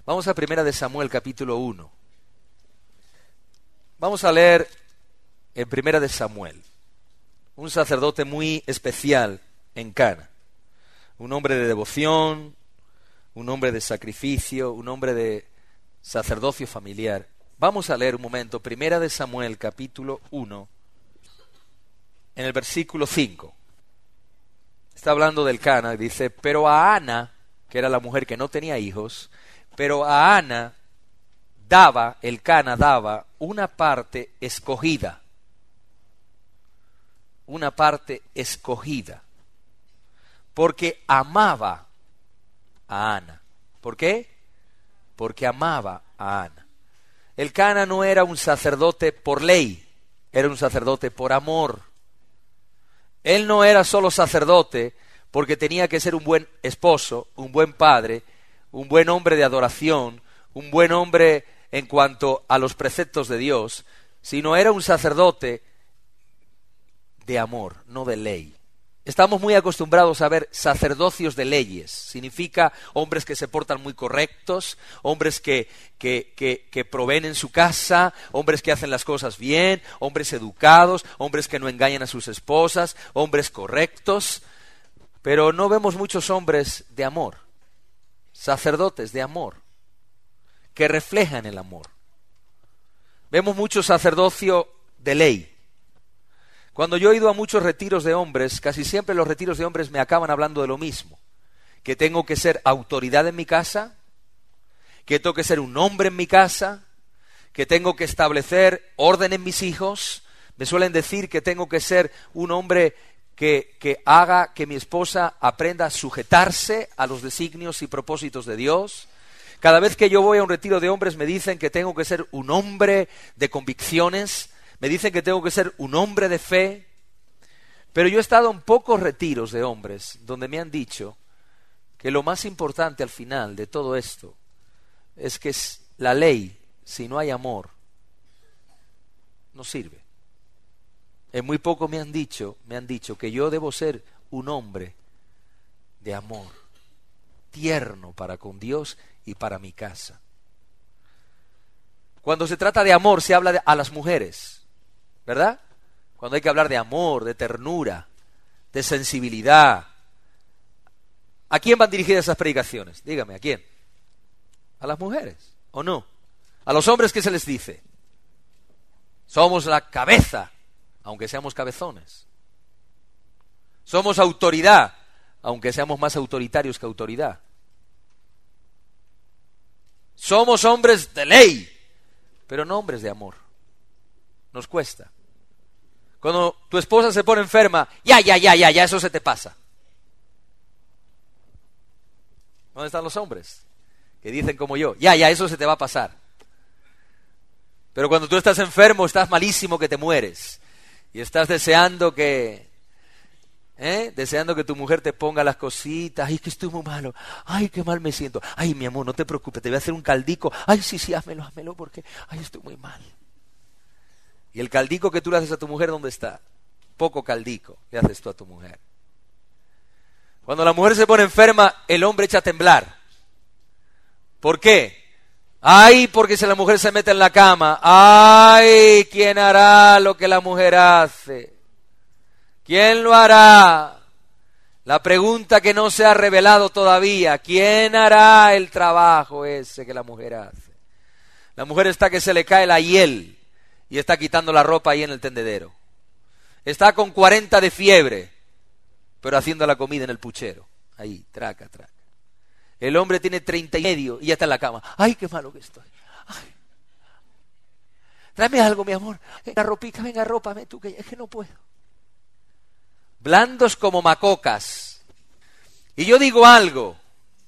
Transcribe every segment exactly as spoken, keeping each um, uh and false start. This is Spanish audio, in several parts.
Vamos a Primera de Samuel, capítulo uno. Vamos a leer en Primera de Samuel, un sacerdote muy especial en Cana, un hombre de devoción, un hombre de sacrificio, un hombre de sacerdocio familiar. Vamos a leer un momento, Primera de Samuel, capítulo uno, en el versículo cinco. Está hablando del Cana y dice, pero a Ana, que era la mujer que no tenía hijos, pero a Ana daba, el Cana daba una parte escogida, una parte escogida, porque amaba a Ana. ¿Por qué? Porque amaba a Ana. El Cana no era un sacerdote por ley, era un sacerdote por amor. Él no era solo sacerdote porque tenía que ser un buen esposo, un buen padre, un buen hombre de adoración, un buen hombre en cuanto a los preceptos de Dios, sino era un sacerdote de amor, no de ley. Estamos muy acostumbrados a ver sacerdocios de leyes. Significa hombres que se portan muy correctos, hombres que, que, que, que proveen en su casa, hombres que hacen las cosas bien, hombres educados, hombres que no engañan a sus esposas, hombres correctos. Pero no vemos muchos hombres de amor, sacerdotes de amor, que reflejan el amor. Vemos mucho sacerdocio de ley. Cuando yo he ido a muchos retiros de hombres, casi siempre los retiros de hombres me acaban hablando de lo mismo, que tengo que ser autoridad en mi casa, que tengo que ser un hombre en mi casa, que tengo que establecer orden en mis hijos. Me suelen decir que tengo que ser un hombre que, que haga que mi esposa aprenda a sujetarse a los designios y propósitos de Dios. Cada vez que yo voy a un retiro de hombres me dicen que tengo que ser un hombre de convicciones, me dicen que tengo que ser un hombre de fe, pero yo he estado en pocos retiros de hombres donde me han dicho que lo más importante al final de todo esto es que la ley, si no hay amor, no sirve. En muy poco me han dicho, me han dicho que yo debo ser un hombre de amor, tierno para con Dios y para mi casa. Cuando se trata de amor se habla de, a las mujeres, ¿verdad? Cuando hay que hablar de amor, de ternura, de sensibilidad. ¿A quién van dirigidas esas predicaciones? Dígame, ¿a quién? ¿A las mujeres o no? ¿A los hombres qué se les dice? Somos la cabeza, aunque seamos cabezones. Somos autoridad, aunque seamos más autoritarios que autoridad. Somos hombres de ley, pero no hombres de amor. Nos cuesta. Cuando tu esposa se pone enferma, ya, ya, ya, ya, ya, eso se te pasa. ¿Dónde están los hombres? Que dicen como yo, ya, ya, eso se te va a pasar. Pero cuando tú estás enfermo, estás malísimo que te mueres. Y estás deseando que, ¿eh? Deseando que tu mujer te ponga las cositas. Ay, que estoy muy malo. Ay, qué mal me siento. Ay, mi amor, no te preocupes, te voy a hacer un caldico. Ay, sí, sí, házmelo, házmelo, porque, ay, estoy muy mal. Y el caldico que tú le haces a tu mujer, ¿dónde está? Poco caldico le haces tú a tu mujer. Cuando la mujer se pone enferma, el hombre echa a temblar. ¿Por qué? Ay, porque si la mujer se mete en la cama, ay, ¿quién hará lo que la mujer hace? ¿Quién lo hará? La pregunta que no se ha revelado todavía, ¿quién hará el trabajo ese que la mujer hace? La mujer está que se le cae la hiel y está quitando la ropa ahí en el tendedero. Está con cuarenta de fiebre, pero haciendo la comida en el puchero. Ahí, traca, traca. El hombre tiene treinta y medio y ya está en la cama. Ay, qué malo que estoy. Ay. Tráeme algo, mi amor. Venga, ropica, venga, rópame tú, que es que no puedo. Blandos como macocas. Y yo digo algo.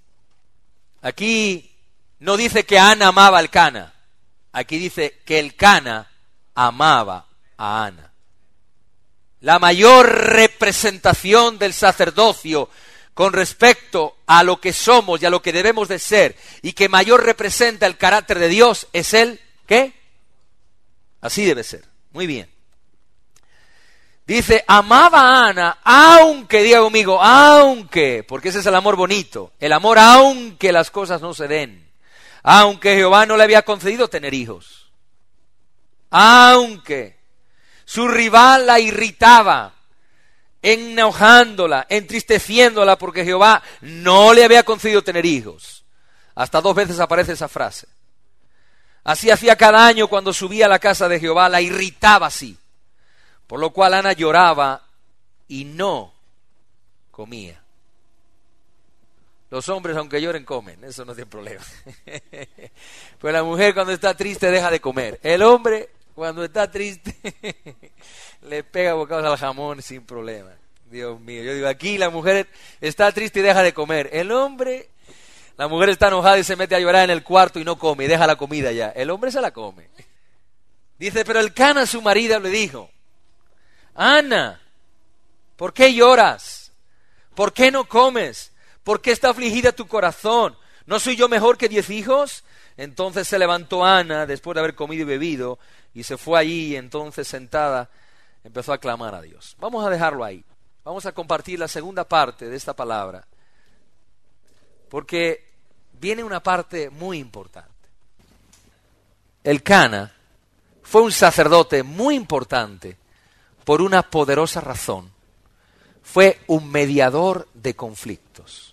Aquí no dice que Ana amaba al Cana. Aquí dice que el Cana amaba a Ana. La mayor representación del sacerdocio con respecto a lo que somos y a lo que debemos de ser, y que mayor representa el carácter de Dios, es el ¿qué? Así debe ser. Muy bien. Dice, amaba a Ana, aunque, diga conmigo, aunque, porque ese es el amor bonito, el amor aunque las cosas no se den, aunque Jehová no le había concedido tener hijos. Aunque su rival la irritaba, enojándola, entristeciéndola, porque Jehová no le había concedido tener hijos. Hasta dos veces aparece esa frase. Así hacía cada año cuando subía a la casa de Jehová, la irritaba así. Por lo cual Ana lloraba y no comía. Los hombres, aunque lloren, comen, eso no tiene problema. Pues la mujer cuando está triste deja de comer. El hombre, cuando está triste, le pega bocados al jamón sin problema. Dios mío, yo digo, aquí la mujer está triste y deja de comer. El hombre, la mujer está enojada y se mete a llorar en el cuarto y no come, y deja la comida ya. El hombre se la come. Dice, pero el Cana, su marido, le dijo, Ana, ¿por qué lloras? ¿Por qué no comes? ¿Por qué está afligida tu corazón? ¿No soy yo mejor que diez hijos? Entonces se levantó Ana, después de haber comido y bebido, y se fue allí, y entonces sentada empezó a clamar a Dios. Vamos a dejarlo ahí. Vamos a compartir la segunda parte de esta palabra, porque viene una parte muy importante. El Cana fue un sacerdote muy importante por una poderosa razón. Fue un mediador de conflictos.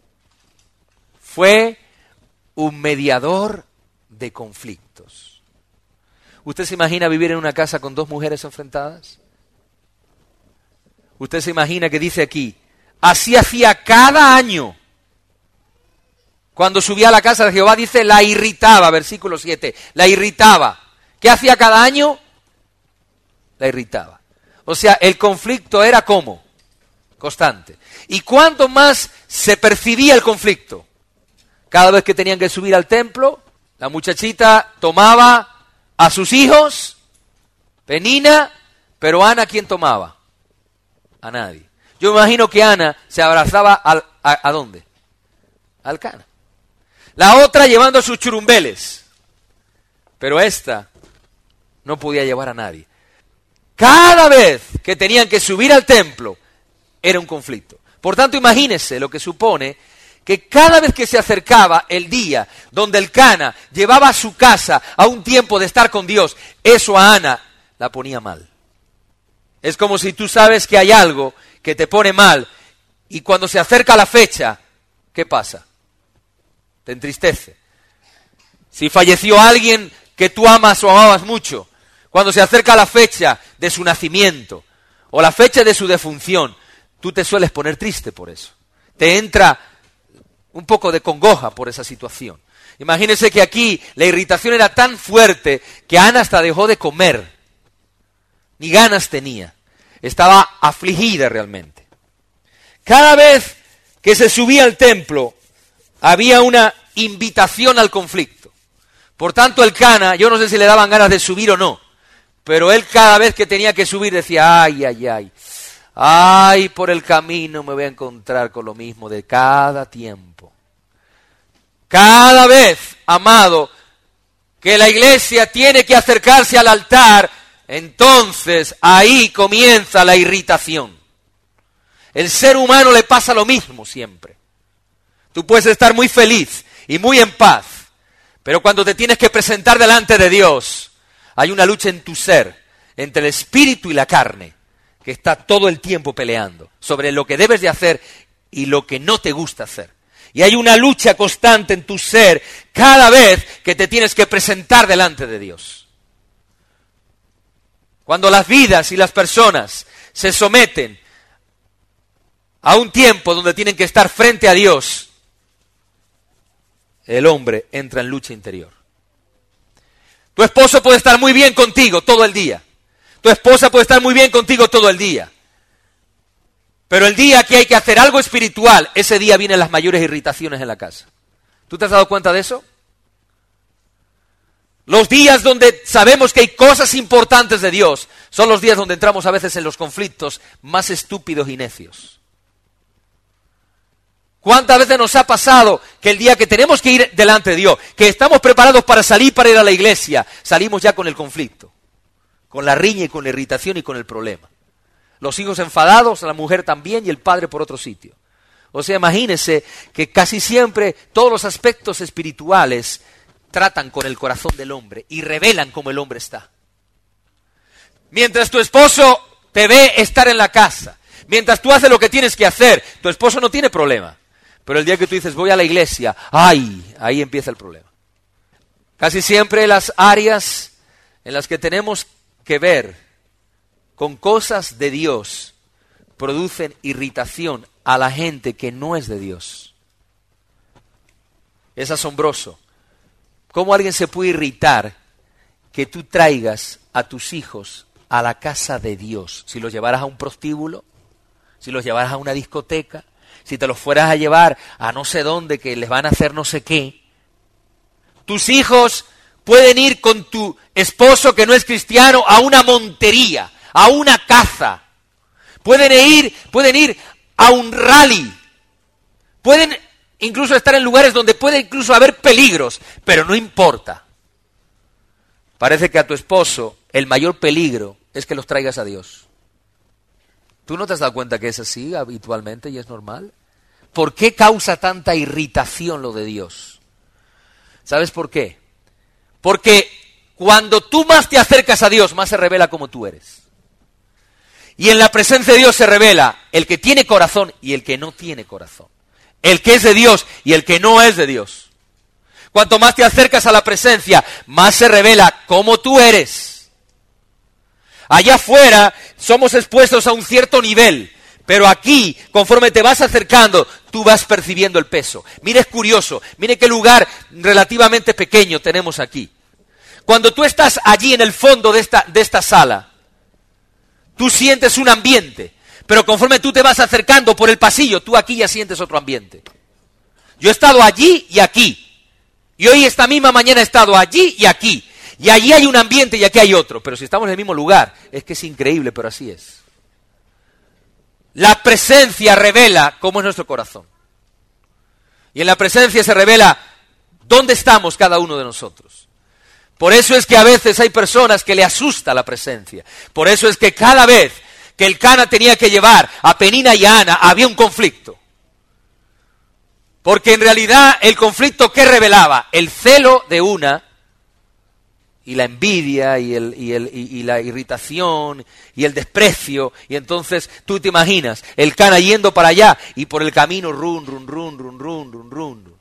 Fue un mediador de conflictos. ¿Usted se imagina vivir en una casa con dos mujeres enfrentadas? Usted se imagina que dice aquí, así hacía cada año. Cuando subía a la casa de Jehová, dice, la irritaba, versículo siete, la irritaba. ¿Qué hacía cada año? La irritaba. O sea, el conflicto era ¿cómo? Constante. ¿Y cuánto más se percibía el conflicto? Cada vez que tenían que subir al templo, la muchachita tomaba a sus hijos, Penina, pero Ana, ¿quién tomaba? A nadie. Yo me imagino que Ana se abrazaba al, a, ¿a dónde? Al Cana. La otra llevando sus churumbeles, pero esta no podía llevar a nadie. Cada vez que tenían que subir al templo, era un conflicto. Por tanto, imagínese lo que supone que cada vez que se acercaba el día donde el Cana llevaba a su casa a un tiempo de estar con Dios, eso a Ana la ponía mal. Es como si tú sabes que hay algo que te pone mal y cuando se acerca la fecha, ¿qué pasa? Te entristece. Si falleció alguien que tú amas o amabas mucho, cuando se acerca la fecha de su nacimiento o la fecha de su defunción, tú te sueles poner triste por eso. Te entra un poco de congoja por esa situación. Imagínense que aquí la irritación era tan fuerte que Ana hasta dejó de comer. Ni ganas tenía. Estaba afligida realmente. Cada vez que se subía al templo, había una invitación al conflicto. Por tanto, el Cana, yo no sé si le daban ganas de subir o no, pero él cada vez que tenía que subir decía, ay, ay, ay, ay, por el camino me voy a encontrar con lo mismo de cada tiempo. Cada vez, amado, que la iglesia tiene que acercarse al altar, entonces ahí comienza la irritación. El ser humano le pasa lo mismo siempre. Tú puedes estar muy feliz y muy en paz, pero cuando te tienes que presentar delante de Dios, hay una lucha en tu ser, entre el espíritu y la carne, que está todo el tiempo peleando sobre lo que debes de hacer y lo que no te gusta hacer. Y hay una lucha constante en tu ser cada vez que te tienes que presentar delante de Dios. Cuando las vidas y las personas se someten a un tiempo donde tienen que estar frente a Dios, el hombre entra en lucha interior. Tu esposo puede estar muy bien contigo todo el día. Tu esposa puede estar muy bien contigo todo el día. Pero el día que hay que hacer algo espiritual, ese día vienen las mayores irritaciones en la casa. ¿Tú te has dado cuenta de eso? Los días donde sabemos que hay cosas importantes de Dios son los días donde entramos a veces en los conflictos más estúpidos y necios. ¿Cuántas veces nos ha pasado que el día que tenemos que ir delante de Dios, que estamos preparados para salir para ir a la iglesia, salimos ya con el conflicto, con la riña y con la irritación y con el problema? Los hijos enfadados, la mujer también y el padre por otro sitio. O sea, imagínense que casi siempre todos los aspectos espirituales tratan con el corazón del hombre y revelan cómo el hombre está. Mientras tu esposo te ve estar en la casa, mientras tú haces lo que tienes que hacer, tu esposo no tiene problema. Pero el día que tú dices, voy a la iglesia, ¡ay! Ahí empieza el problema. Casi siempre las áreas en las que tenemos que ver con cosas de Dios producen irritación a la gente que no es de Dios. Es asombroso cómo alguien se puede irritar que tú traigas a tus hijos a la casa de Dios. Si los llevaras a un prostíbulo, si los llevaras a una discoteca, si te los fueras a llevar a no sé dónde que les van a hacer no sé qué. Tus hijos pueden ir con tu esposo que no es cristiano a una montería, a una caza. Pueden ir, pueden ir a un rally. Pueden incluso estar en lugares donde puede incluso haber peligros, pero no importa. Parece que a tu esposo el mayor peligro es que los traigas a Dios. ¿Tú no te has dado cuenta que es así habitualmente y es normal? ¿Por qué causa tanta irritación lo de Dios? ¿Sabes por qué? Porque cuando tú más te acercas a Dios, más se revela cómo tú eres. Y en la presencia de Dios se revela el que tiene corazón y el que no tiene corazón. El que es de Dios y el que no es de Dios. Cuanto más te acercas a la presencia, más se revela cómo tú eres. Allá afuera somos expuestos a un cierto nivel, pero aquí, conforme te vas acercando, tú vas percibiendo el peso. Mire, es curioso, mire qué lugar relativamente pequeño tenemos aquí. Cuando tú estás allí en el fondo de esta, de esta sala, tú sientes un ambiente, pero conforme tú te vas acercando por el pasillo, tú aquí ya sientes otro ambiente. Yo he estado allí y aquí, y hoy esta misma mañana he estado allí y aquí, y allí hay un ambiente y aquí hay otro, pero si estamos en el mismo lugar, es que es increíble, pero así es. La presencia revela cómo es nuestro corazón. Y en la presencia se revela dónde estamos cada uno de nosotros. Por eso es que a veces hay personas que le asusta la presencia. Por eso es que cada vez que el Cana tenía que llevar a Penina y a Ana, había un conflicto. Porque en realidad el conflicto que revelaba, el celo de una, y la envidia, y, el, y, el, y, y la irritación, y el desprecio, y entonces tú te imaginas, el Cana yendo para allá, y por el camino run, run, run, run, run, run, run.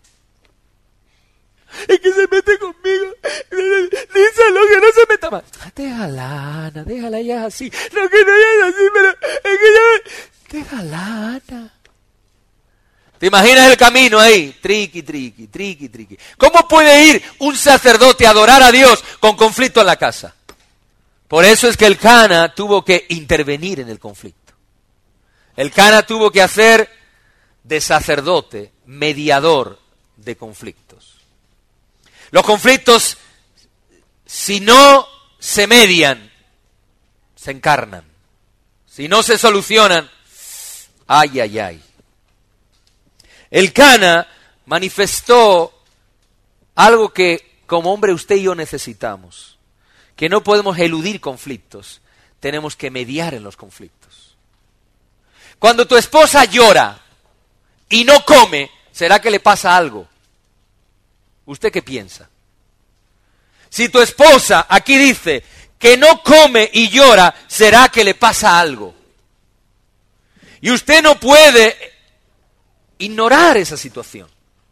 Es que se mete conmigo, díselo que no se meta más. Déjala, Ana, déjala, ella es así. No, que no ella es así, pero es que ya... Déjala, Ana. ¿Te imaginas el camino ahí? Triqui, triqui, triqui, triqui. ¿Cómo puede ir un sacerdote a adorar a Dios con conflicto en la casa? Por eso es que el Cana tuvo que intervenir en el conflicto. El Cana tuvo que hacer de sacerdote, mediador de conflictos. Los conflictos, si no se median, se encarnan. Si no se solucionan, ay, ay, ay. El Cana manifestó algo que como hombre usted y yo necesitamos, que no podemos eludir conflictos, tenemos que mediar en los conflictos. Cuando tu esposa llora y no come, ¿será que le pasa algo? ¿Usted qué piensa? Si tu esposa aquí dice que no come y llora, ¿será que le pasa algo? Y usted no puede ignorar esa situación.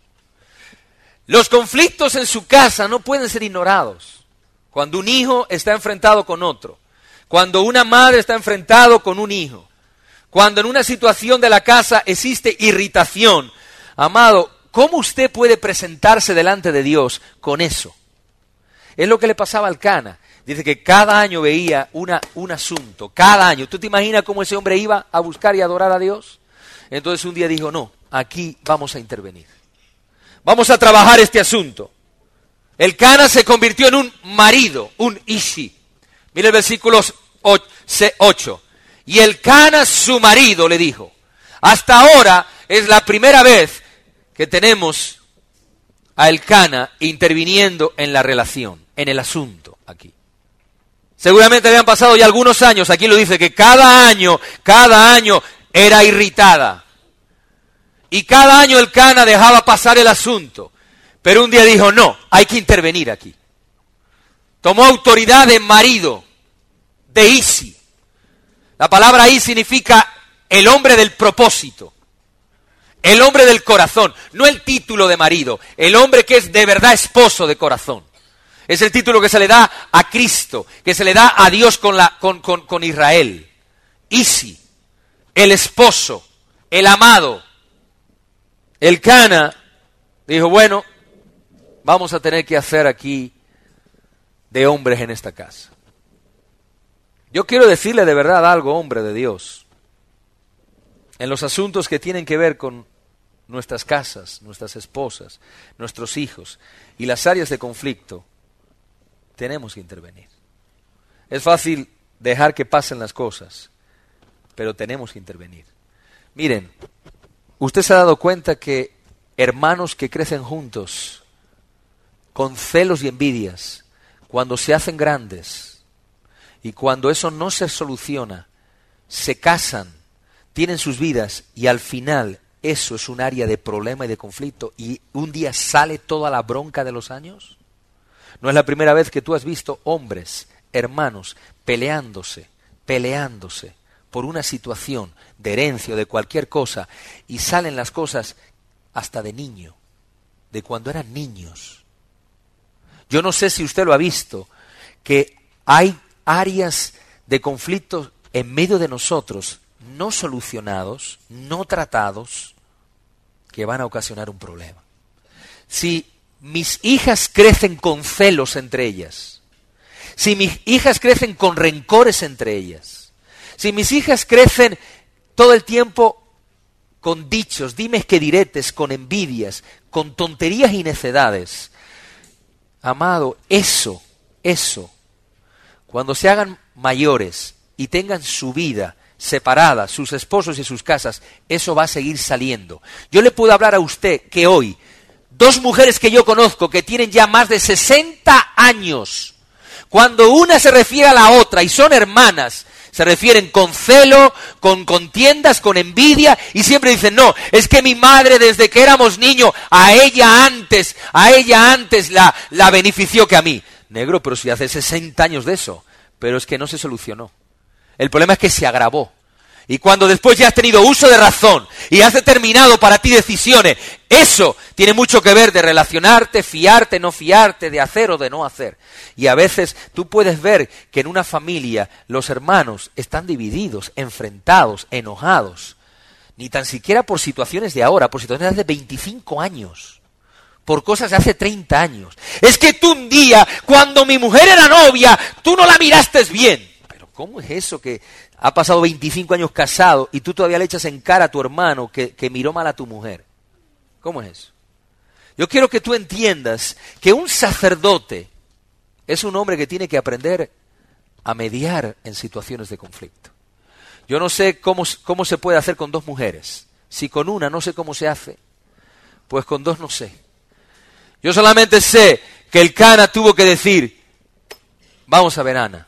Los conflictos en su casa no pueden ser ignorados. Cuando un hijo está enfrentado con otro, cuando una madre está enfrentado con un hijo, cuando en una situación de la casa existe irritación, amado, ¿cómo usted puede presentarse delante de Dios con eso? Es lo que le pasaba al Cana. Dice que cada año veía una, un asunto, cada año. ¿Tú te imaginas cómo ese hombre iba a buscar y adorar a Dios? Entonces un día dijo, no, aquí vamos a intervenir. Vamos a trabajar este asunto. El Cana se convirtió en un marido, un ishi. Mira el versículo ocho. Y el Cana, su marido, le dijo, hasta ahora es la primera vez que tenemos a el Cana interviniendo en la relación, en el asunto aquí. Seguramente habían pasado ya algunos años, aquí lo dice, que cada año, cada año era irritada. Y cada año el Cana dejaba pasar el asunto. Pero un día dijo, no, hay que intervenir aquí. Tomó autoridad de marido, de Isi. La palabra I significa el hombre del propósito, el hombre del corazón, no el título de marido, el hombre que es de verdad esposo de corazón. Es el título que se le da a Cristo, que se le da a Dios con, la, con, con, con Israel. Isi, el esposo, el amado. El Cana dijo, bueno, vamos a tener que hacer aquí de hombres en esta casa. Yo quiero decirle de verdad algo, hombre de Dios. En los asuntos que tienen que ver con nuestras casas, nuestras esposas, nuestros hijos y las áreas de conflicto, tenemos que intervenir. Es fácil dejar que pasen las cosas, pero tenemos que intervenir. Miren, usted se ha dado cuenta que hermanos que crecen juntos, con celos y envidias, cuando se hacen grandes y cuando eso no se soluciona, se casan, tienen sus vidas y al final eso es un área de problema y de conflicto y un día sale toda la bronca de los años. No es la primera vez que tú has visto hombres, hermanos, peleándose, peleándose por una situación de herencia o de cualquier cosa y salen las cosas hasta de niño, de cuando eran niños. Yo no sé si usted lo ha visto, que hay áreas de conflicto en medio de nosotros no solucionados, no tratados, que van a ocasionar un problema. Si mis hijas crecen con celos entre ellas, si mis hijas crecen con rencores entre ellas, si mis hijas crecen todo el tiempo con dichos, dimes que diretes, con envidias, con tonterías y necedades, amado, eso, eso, cuando se hagan mayores y tengan su vida separada, sus esposos y sus casas, eso va a seguir saliendo. Yo le puedo hablar a usted que hoy, dos mujeres que yo conozco que tienen ya más de sesenta años, cuando una se refiere a la otra y son hermanas, se refieren con celo, con contiendas, con envidia y siempre dicen, no, es que mi madre desde que éramos niños, a ella antes, a ella antes la, la benefició que a mí. Negro, pero si hace sesenta años de eso, pero es que no se solucionó. El problema es que se agravó. Y cuando después ya has tenido uso de razón y has determinado para ti decisiones, eso tiene mucho que ver de relacionarte, fiarte, no fiarte, de hacer o de no hacer. Y a veces tú puedes ver que en una familia los hermanos están divididos, enfrentados, enojados. Ni tan siquiera por situaciones de ahora, por situaciones de hace veinticinco años. Por cosas de hace treinta años. Es que tú un día, cuando mi mujer era novia, tú no la miraste bien. Pero ¿cómo es eso que ha pasado veinticinco años casado y tú todavía le echas en cara a tu hermano que, que miró mal a tu mujer? ¿Cómo es eso? Yo quiero que tú entiendas que un sacerdote es un hombre que tiene que aprender a mediar en situaciones de conflicto. Yo no sé cómo, cómo se puede hacer con dos mujeres. Si con una no sé cómo se hace, pues con dos no sé. Yo solamente sé que el Cana tuvo que decir, vamos a ver, Ana,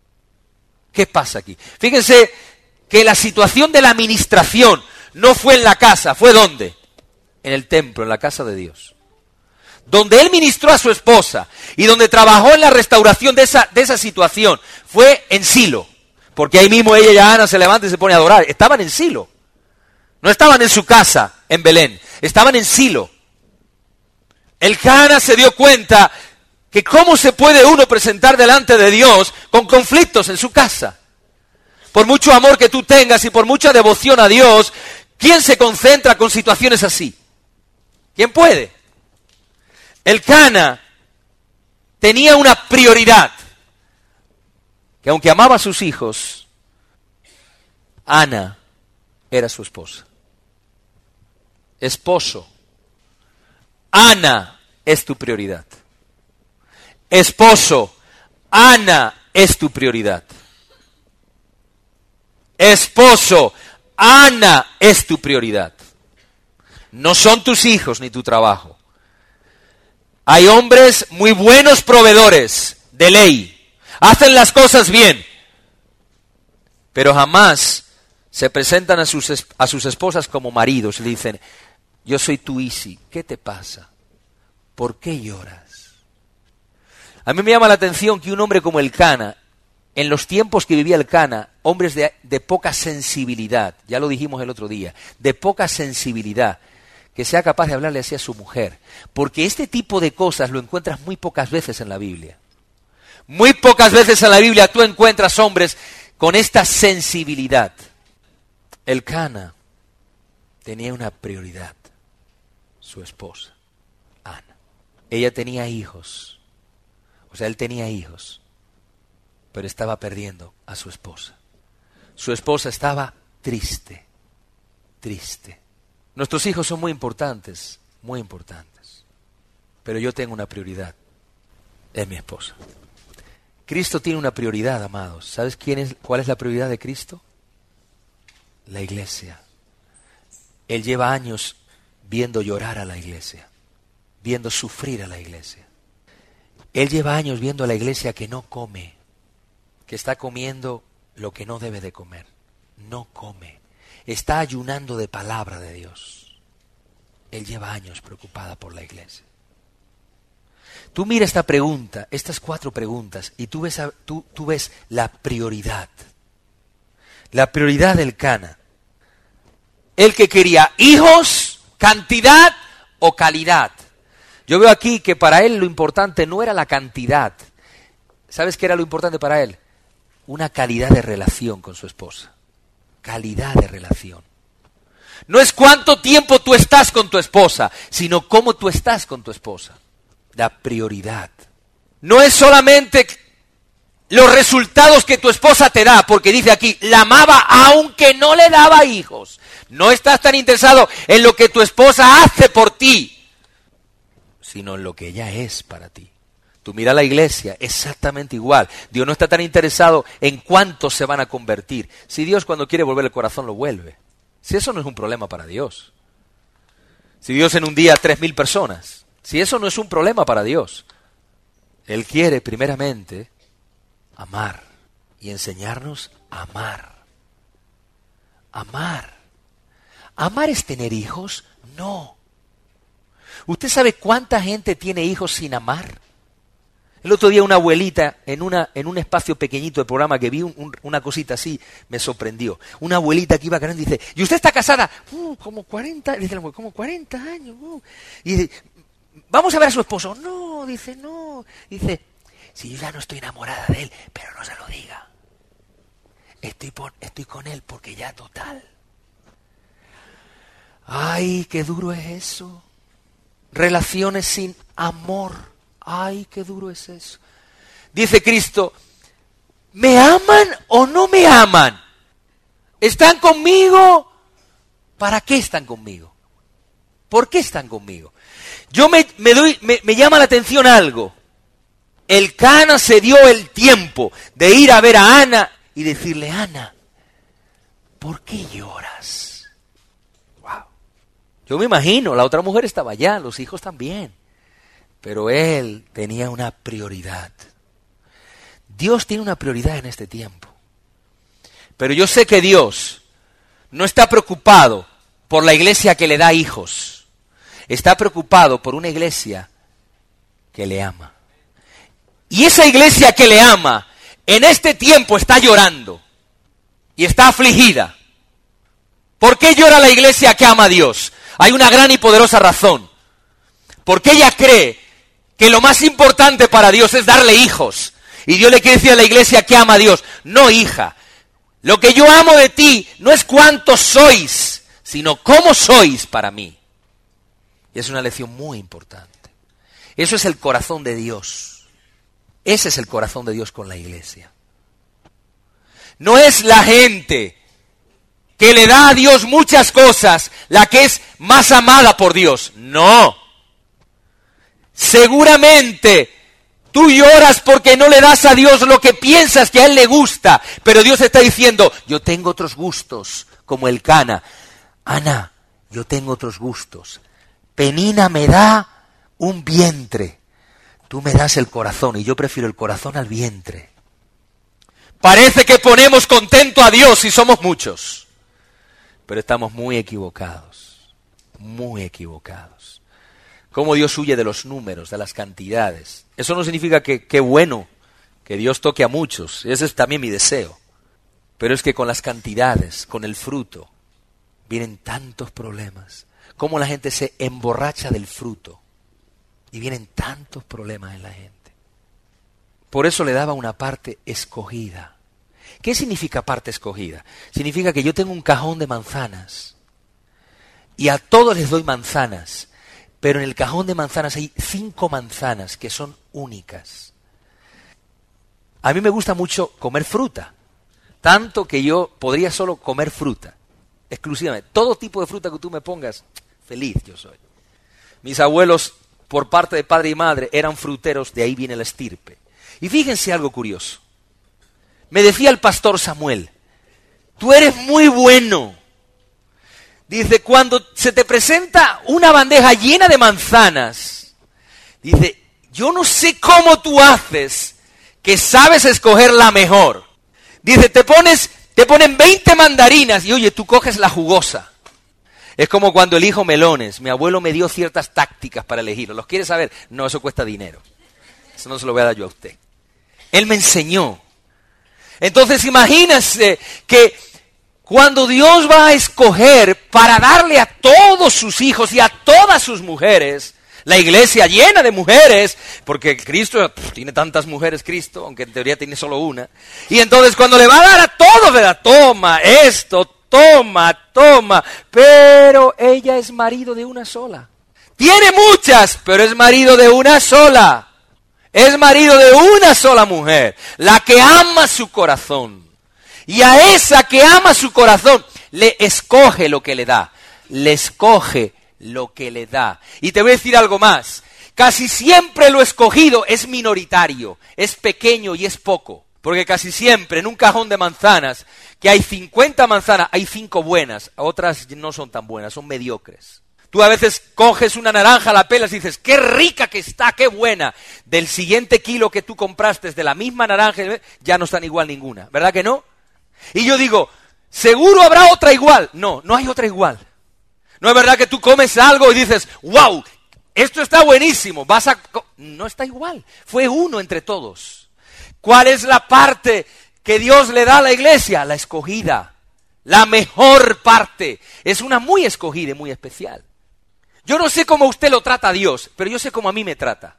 ¿qué pasa aquí? Fíjense que la situación de la administración no fue en la casa, ¿fue dónde? En el templo, en la casa de Dios. Donde él ministró a su esposa y donde trabajó en la restauración de esa, de esa situación fue en Silo. Porque ahí mismo ella y Ana se levanta y se pone a adorar. Estaban en Silo. No estaban en su casa, en Belén. Estaban en Silo. El Cana se dio cuenta que cómo se puede uno presentar delante de Dios con conflictos en su casa. Por mucho amor que tú tengas y por mucha devoción a Dios, ¿quién se concentra con situaciones así? ¿Quién puede? El Cana tenía una prioridad, que aunque amaba a sus hijos, Ana era su esposa. Esposo, Ana es tu prioridad. Esposo, Ana es tu prioridad. Esposo, Ana es tu prioridad. No son tus hijos ni tu trabajo. Hay hombres muy buenos proveedores de ley. Hacen las cosas bien. Pero jamás se presentan a sus, a sus esposas como maridos y le dicen, yo soy tu Isi, ¿qué te pasa? ¿Por qué lloras? A mí me llama la atención que un hombre como el Cana, en los tiempos que vivía el Cana, hombres de, de poca sensibilidad, ya lo dijimos el otro día, de poca sensibilidad, que sea capaz de hablarle así a su mujer. Porque este tipo de cosas lo encuentras muy pocas veces en la Biblia. Muy pocas veces en la Biblia tú encuentras hombres con esta sensibilidad. El Cana tenía una prioridad, su esposa, Ana. Ella tenía hijos, o sea, él tenía hijos, pero estaba perdiendo a su esposa. Su esposa estaba triste, triste. Nuestros hijos son muy importantes, muy importantes, pero yo tengo una prioridad, es mi esposa. Cristo tiene una prioridad, amados. ¿Sabes quién es, cuál es la prioridad de Cristo? La iglesia. Él lleva años viendo llorar a la iglesia, viendo sufrir a la iglesia. Él lleva años viendo a la iglesia que no come, que está comiendo lo que no debe de comer. No come. Está ayunando de palabra de Dios. Él lleva años preocupada por la iglesia. Tú mira esta pregunta, estas cuatro preguntas, y tú ves, tú, tú ves la prioridad. La prioridad del Cana. El que quería hijos, cantidad o calidad. Yo veo aquí que para él lo importante no era la cantidad. ¿Sabes qué era lo importante para él? Una calidad de relación con su esposa. Calidad de relación. No es cuánto tiempo tú estás con tu esposa, sino cómo tú estás con tu esposa. La prioridad. No es solamente los resultados que tu esposa te da, porque dice aquí, la amaba aunque no le daba hijos. No estás tan interesado en lo que tu esposa hace por ti, sino en lo que ella es para ti. Tú mira la iglesia, exactamente igual. Dios no está tan interesado en cuántos se van a convertir. Si Dios cuando quiere volver el corazón lo vuelve. Si eso no es un problema para Dios. Si Dios en un día tres mil personas. Si eso no es un problema para Dios. Él quiere primeramente amar y enseñarnos a amar. Amar. ¿Amar es tener hijos? No. ¿Usted sabe cuánta gente tiene hijos sin amar? El otro día una abuelita, en, una, en un espacio pequeñito de programa que vi un, un, una cosita así, me sorprendió. Una abuelita que iba ganando y dice, ¿y usted está casada? Uh, como cuarenta, dice la mujer, como cuarenta años. Uh. Y dice, ¿vamos a ver a su esposo? No, dice, no. Dice, si yo ya no estoy enamorada de él, pero no se lo diga. Estoy, por, estoy con él porque ya total. Ay, qué duro es eso. Relaciones sin amor. Ay, qué duro es eso. Dice Cristo, ¿me aman o no me aman? ¿Están conmigo? ¿Para qué están conmigo? ¿Por qué están conmigo? Yo me, me, doy, me, me llama la atención algo. El Cana se dio el tiempo de ir a ver a Ana y decirle, Ana, ¿por qué lloras? Wow. Yo me imagino, la otra mujer estaba allá, los hijos también. Pero él tenía una prioridad. Dios tiene una prioridad en este tiempo. Pero yo sé que Dios no está preocupado por la iglesia que le da hijos. Está preocupado por una iglesia que le ama. Y esa iglesia que le ama, en este tiempo está llorando. Y está afligida. ¿Por qué llora la iglesia que ama a Dios? Hay una gran y poderosa razón. Porque ella cree que lo más importante para Dios es darle hijos. Y Dios le quiere decir a la iglesia que ama a Dios, no hija, lo que yo amo de ti no es cuántos sois, sino cómo sois para mí. Y es una lección muy importante. Eso es el corazón de Dios. Ese es el corazón de Dios con la iglesia. No es la gente que le da a Dios muchas cosas la que es más amada por Dios. No. Seguramente tú lloras porque no le das a Dios lo que piensas que a Él le gusta, pero Dios está diciendo, yo tengo otros gustos, como el Cana. Ana, yo tengo otros gustos. Penina me da un vientre, tú me das el corazón, y yo prefiero el corazón al vientre. Parece que ponemos contento a Dios si somos muchos, pero estamos muy equivocados, muy equivocados. Cómo Dios huye de los números, de las cantidades. Eso no significa que qué bueno que Dios toque a muchos. Ese es también mi deseo. Pero es que con las cantidades, con el fruto, vienen tantos problemas. Cómo la gente se emborracha del fruto. Y vienen tantos problemas en la gente. Por eso le daba una parte escogida. ¿Qué significa parte escogida? Significa que yo tengo un cajón de manzanas. Y a todos les doy manzanas. Pero en el cajón de manzanas hay cinco manzanas que son únicas. A mí me gusta mucho comer fruta. Tanto que yo podría solo comer fruta. Exclusivamente. Todo tipo de fruta que tú me pongas, feliz yo soy. Mis abuelos, por parte de padre y madre, eran fruteros, de ahí viene la estirpe. Y fíjense algo curioso. Me decía el pastor Samuel, tú eres muy bueno. Dice, cuando se te presenta una bandeja llena de manzanas, dice, yo no sé cómo tú haces, que sabes escoger la mejor. Dice, te pones, te ponen veinte mandarinas y oye, tú coges la jugosa. Es como cuando elijo melones. Mi abuelo me dio ciertas tácticas para elegirlos. ¿Los quiere saber? No, eso cuesta dinero. Eso no se lo voy a dar yo a usted. Él me enseñó. Entonces imagínense que cuando Dios va a escoger para darle a todos sus hijos y a todas sus mujeres, la iglesia llena de mujeres, porque Cristo pff, tiene tantas mujeres, Cristo, aunque en teoría tiene solo una, y entonces cuando le va a dar a todos, le da, toma esto, toma, toma, pero ella es marido de una sola. Tiene muchas, pero es marido de una sola. Es marido de una sola mujer, la que ama su corazón. Y a esa que ama su corazón, le escoge lo que le da. Le escoge lo que le da. Y te voy a decir algo más. Casi siempre lo escogido es minoritario, es pequeño y es poco. Porque casi siempre en un cajón de manzanas, que hay cincuenta manzanas, hay cinco buenas, otras no son tan buenas, son mediocres. Tú a veces coges una naranja, la pelas y dices, ¡qué rica que está, qué buena! Del siguiente kilo que tú compraste de la misma naranja, ya no están igual ninguna, ¿verdad que no? Y yo digo, ¿seguro habrá otra igual? No, no hay otra igual. No es verdad que tú comes algo y dices, ¡wow! Esto está buenísimo, vas a... No está igual, fue uno entre todos. ¿Cuál es la parte que Dios le da a la iglesia? La escogida, la mejor parte. Es una muy escogida y muy especial. Yo no sé cómo usted lo trata a Dios, pero yo sé cómo a mí me trata.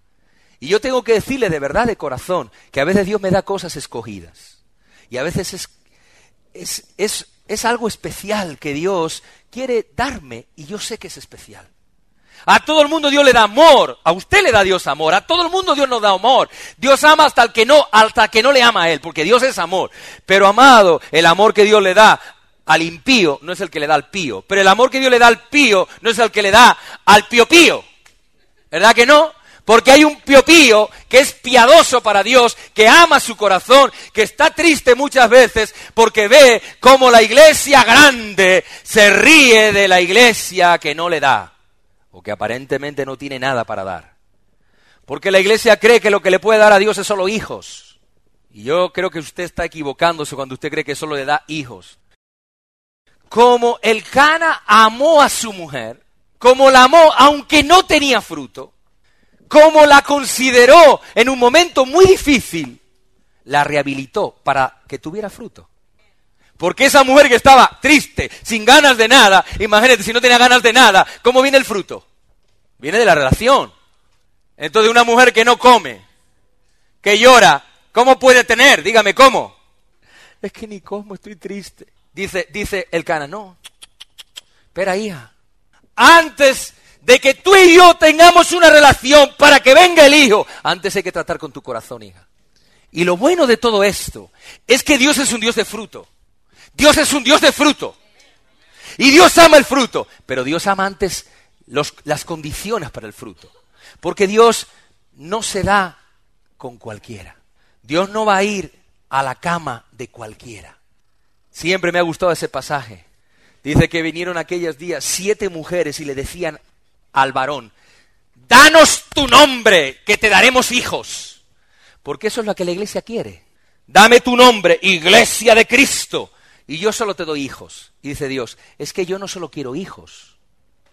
Y yo tengo que decirle de verdad, de corazón, que a veces Dios me da cosas escogidas. Y a veces es, es, es, es algo especial que Dios quiere darme y yo sé que es especial. A todo el mundo Dios le da amor, a usted le da Dios amor, a todo el mundo Dios nos da amor. Dios ama hasta el que no, hasta que no le ama a Él, porque Dios es amor. Pero amado, el amor que Dios le da al impío no es el que le da al pío, pero el amor que Dios le da al pío no es el que le da al pío pío. ¿Verdad que no? Porque hay un pío pío que es piadoso para Dios, que ama su corazón, que está triste muchas veces porque ve cómo la iglesia grande se ríe de la iglesia que no le da, o que aparentemente no tiene nada para dar. Porque la iglesia cree que lo que le puede dar a Dios es solo hijos. Y yo creo que usted está equivocándose cuando usted cree que solo le da hijos. Como el Cana amó a su mujer, como la amó aunque no tenía fruto, como la consideró en un momento muy difícil, la rehabilitó para que tuviera fruto. Porque esa mujer que estaba triste, sin ganas de nada, imagínate, si no tenía ganas de nada, ¿cómo viene el fruto? Viene de la relación. Entonces una mujer que no come, que llora, ¿cómo puede tener? Dígame, ¿cómo? Es que ni como, estoy triste. Dice, dice el Cana, no, espera hija, antes de que tú y yo tengamos una relación para que venga el hijo, antes hay que tratar con tu corazón, hija. Y lo bueno de todo esto es que Dios es un Dios de fruto. Dios es un Dios de fruto. Y Dios ama el fruto, pero Dios ama antes los, las condiciones para el fruto. Porque Dios no se da con cualquiera. Dios no va a ir a la cama de cualquiera. Siempre me ha gustado ese pasaje. Dice que vinieron aquellos días siete mujeres y le decían al varón, danos tu nombre, que te daremos hijos. Porque eso es lo que la iglesia quiere. Dame tu nombre, iglesia de Cristo, y yo solo te doy hijos. Y dice Dios, es que yo no solo quiero hijos,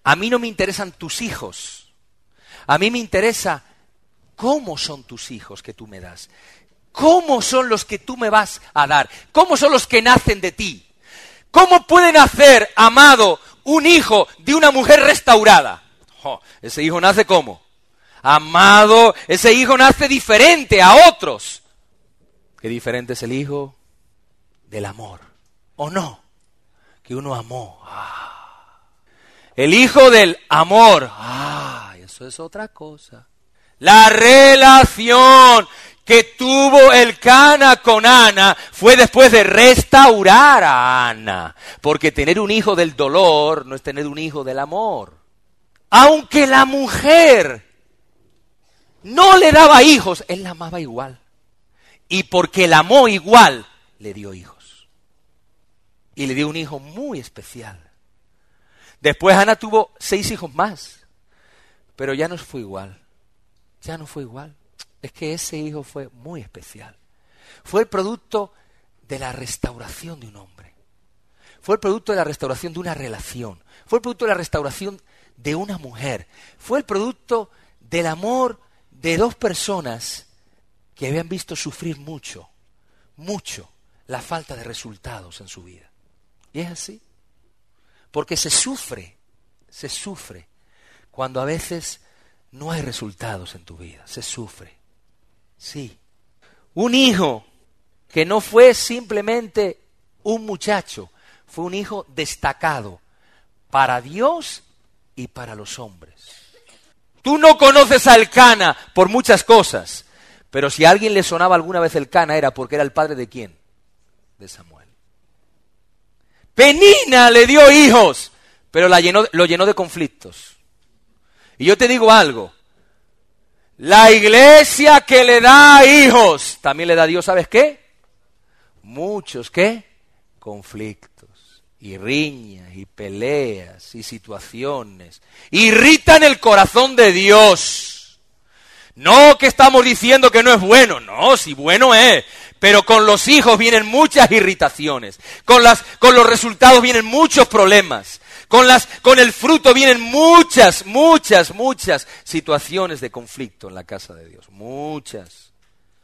A mí no me interesan tus hijos. A mí me interesa cómo son tus hijos que tú me das. ¿Cómo son los que tú me vas a dar? ¿Cómo son los que nacen de ti? ¿Cómo puede nacer, amado, un hijo de una mujer restaurada? Oh, ese hijo nace ¿cómo? Amado, ese hijo nace diferente a otros. ¿Qué diferente es el hijo? Del amor. ¿O no? Que uno amó. Ah. El hijo del amor. Ah, eso es otra cosa. La relación que tuvo el Cana con Ana fue después de restaurar a Ana. Porque tener un hijo del dolor no es tener un hijo del amor. Aunque la mujer no le daba hijos, él la amaba igual. Y porque la amó igual, le dio hijos. Y le dio un hijo muy especial. Después Ana tuvo seis hijos más. Pero ya no fue igual. Ya no fue igual. Es que ese hijo fue muy especial. Fue el producto de la restauración de un hombre. Fue el producto de la restauración de una relación. Fue el producto de la restauración de una mujer. Fue el producto del amor de dos personas que habían visto sufrir mucho, mucho, la falta de resultados en su vida. Y es así. Porque se sufre, se sufre, cuando a veces no hay resultados en tu vida. Se sufre. Sí. Un hijo que no fue simplemente un muchacho, fue un hijo destacado para Dios y para los hombres. Tú no conoces a Elcana por muchas cosas, pero si a alguien le sonaba alguna vez Elcana era porque era el padre de ¿quién? De Samuel. Penina le dio hijos, pero la llenó, lo llenó de conflictos. Y yo te digo algo, la iglesia que le da hijos, también le da a Dios, ¿sabes qué? Muchos, ¿qué? Conflictos, y riñas, y peleas, y situaciones. Irritan el corazón de Dios. No que estamos diciendo que no es bueno, no, si bueno es. Pero con los hijos vienen muchas irritaciones, con, las, con los resultados vienen muchos problemas, con, las, con el fruto vienen muchas, muchas, muchas situaciones de conflicto en la casa de Dios. Muchas.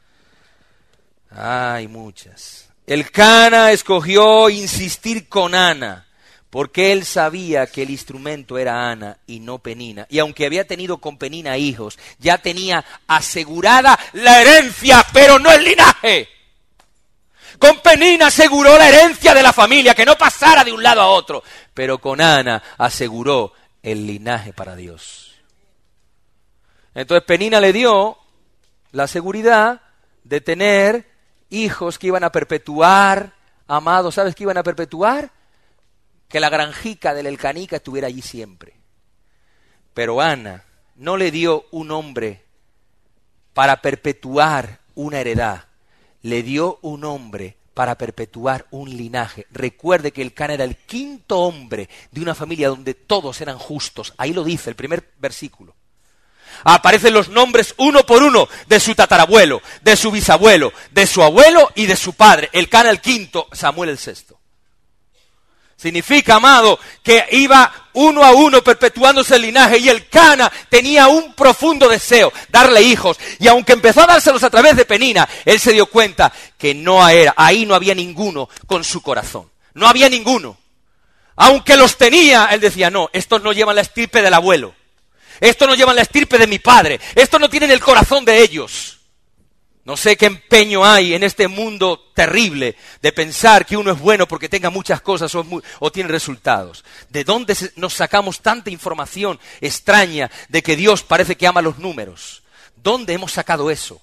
Ay, muchas. Elcana escogió insistir con Ana, porque él sabía que el instrumento era Ana y no Penina. Y aunque había tenido con Penina hijos, ya tenía asegurada la herencia, pero no el linaje. Con Penina aseguró la herencia de la familia, que no pasara de un lado a otro. Pero con Ana aseguró el linaje para Dios. Entonces Penina le dio la seguridad de tener hijos que iban a perpetuar, amados, ¿sabes qué iban a perpetuar? Que la granjica del Elcanica estuviera allí siempre. Pero Ana no le dio un hombre para perpetuar una heredad. Le dio un hombre para perpetuar un linaje. Recuerde que Elcana era el quinto hombre de una familia donde todos eran justos. Ahí lo dice el primer versículo. Aparecen los nombres uno por uno de su tatarabuelo, de su bisabuelo, de su abuelo y de su padre. Elcana el quinto, Samuel el sexto. Significa, amado, que iba uno a uno perpetuándose el linaje y Elcana tenía un profundo deseo, darle hijos. Y aunque empezó a dárselos a través de Penina, él se dio cuenta que no era, ahí no había ninguno con su corazón. No había ninguno. Aunque los tenía, él decía, no, estos no llevan la estirpe del abuelo. Estos no llevan la estirpe de mi padre. Estos no tienen el corazón de ellos. No sé qué empeño hay en este mundo terrible de pensar que uno es bueno porque tenga muchas cosas o, muy, o tiene resultados. ¿De dónde se, nos sacamos tanta información extraña de que Dios parece que ama los números? ¿Dónde hemos sacado eso?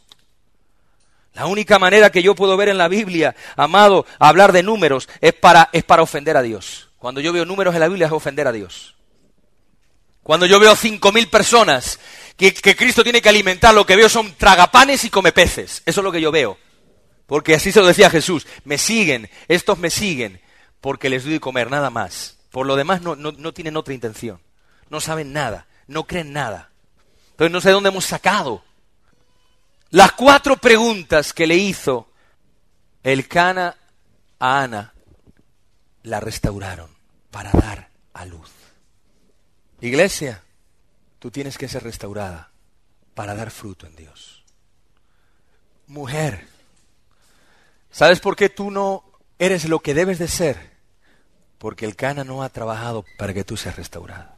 La única manera que yo puedo ver en la Biblia, amado, hablar de números es para, es para ofender a Dios. Cuando yo veo números en la Biblia es ofender a Dios. Cuando yo veo cinco mil personas que, que Cristo tiene que alimentar, lo que veo son tragapanes y comepeces. Eso es lo que yo veo. Porque así se lo decía Jesús. Me siguen, estos me siguen, porque les doy de comer, nada más. Por lo demás no, no, no tienen otra intención. No saben nada, no creen nada. Entonces no sé dónde hemos sacado. Las cuatro preguntas que le hizo Elcana a Ana, la restauraron para dar a luz. Iglesia, tú tienes que ser restaurada para dar fruto en Dios. Mujer, ¿sabes por qué tú no eres lo que debes de ser? Porque el Cana no ha trabajado para que tú seas restaurada.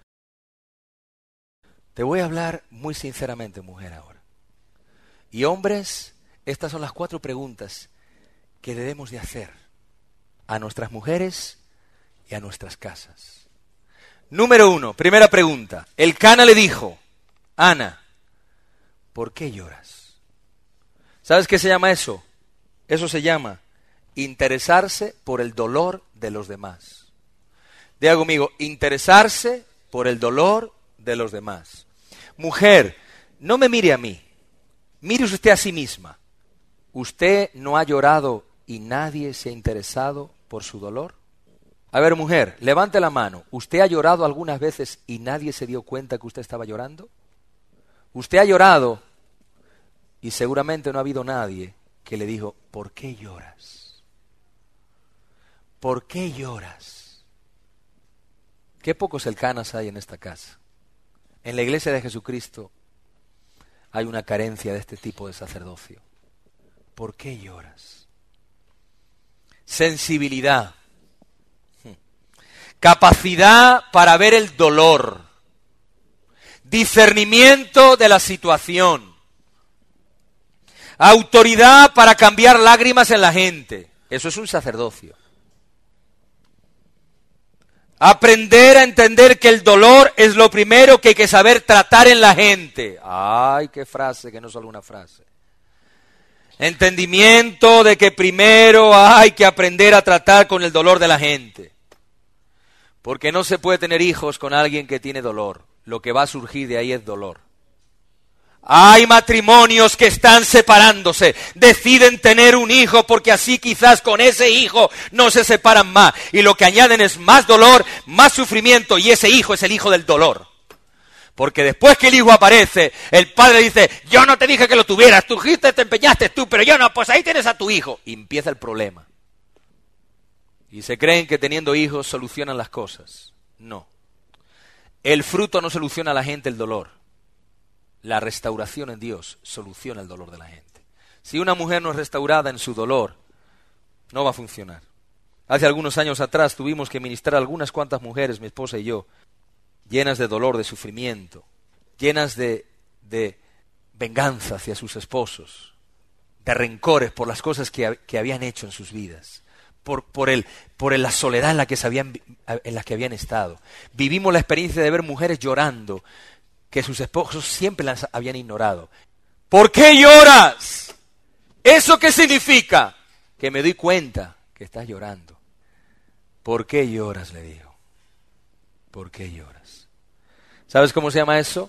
Te voy a hablar muy sinceramente, mujer, ahora. Y hombres, estas son las cuatro preguntas que debemos de hacer a nuestras mujeres y a nuestras casas. Número uno, primera pregunta. El Cana le dijo, Ana, ¿por qué lloras? ¿Sabes qué se llama eso? Eso se llama interesarse por el dolor de los demás. Diga conmigo, interesarse por el dolor de los demás. Mujer, no me mire a mí, mire usted a sí misma. ¿Usted no ha llorado y nadie se ha interesado por su dolor? A ver, mujer, levante la mano. ¿Usted ha llorado algunas veces y nadie se dio cuenta que usted estaba llorando? Usted ha llorado y seguramente no ha habido nadie que le dijo, ¿por qué lloras? ¿Por qué lloras? Qué pocos Elcanas hay en esta casa. En la iglesia de Jesucristo hay una carencia de este tipo de sacerdocio. ¿Por qué lloras? Sensibilidad. Capacidad para ver el dolor. Discernimiento de la situación. Autoridad para cambiar lágrimas en la gente. Eso es un sacerdocio. Aprender a entender que el dolor es lo primero que hay que saber tratar en la gente. Ay, qué frase, que no es solo una frase. Entendimiento de que primero hay que aprender a tratar con el dolor de la gente. Porque no se puede tener hijos con alguien que tiene dolor. Lo que va a surgir de ahí es dolor. Hay matrimonios que están separándose, deciden tener un hijo porque así quizás con ese hijo no se separan más. Y lo que añaden es más dolor, más sufrimiento, y ese hijo es el hijo del dolor. Porque después que el hijo aparece, el padre dice, yo no te dije que lo tuvieras, tú dijiste, te empeñaste tú, pero yo no, pues ahí tienes a tu hijo. Y empieza el problema. Y se creen que teniendo hijos solucionan las cosas. No. El fruto no soluciona a la gente el dolor. La restauración en Dios soluciona el dolor de la gente. Si una mujer no es restaurada en su dolor, no va a funcionar. Hace algunos años atrás tuvimos que ministrar a algunas cuantas mujeres, mi esposa y yo, llenas de dolor, de sufrimiento, llenas de, de venganza hacia sus esposos, de rencores por las cosas que, que habían hecho en sus vidas, por, por, el, por el, la soledad en la, que se habían, en la que habían estado. Vivimos la experiencia de ver mujeres llorando, que sus esposos siempre las habían ignorado. ¿Por qué lloras? ¿Eso qué significa? Que me doy cuenta que estás llorando. ¿Por qué lloras? Le digo. ¿Por qué lloras? ¿Sabes cómo se llama eso?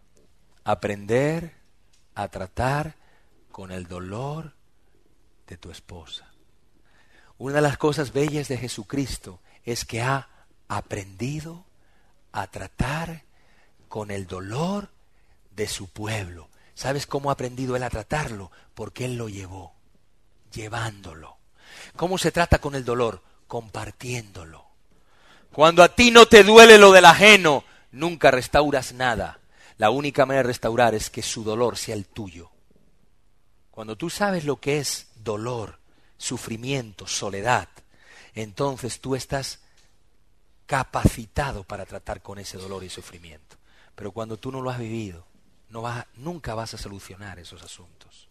Aprender a tratar con el dolor de tu esposa. Una de las cosas bellas de Jesucristo es que ha aprendido a tratar con el dolor de su pueblo. ¿Sabes cómo ha aprendido él a tratarlo? Porque él lo llevó, llevándolo. ¿Cómo se trata con el dolor? Compartiéndolo. Cuando a ti no te duele lo del ajeno, nunca restauras nada. La única manera de restaurar es que su dolor sea el tuyo. Cuando tú sabes lo que es dolor, sufrimiento, soledad, entonces tú estás capacitado para tratar con ese dolor y sufrimiento. Pero cuando tú no lo has vivido, no vas, nunca vas a solucionar esos asuntos.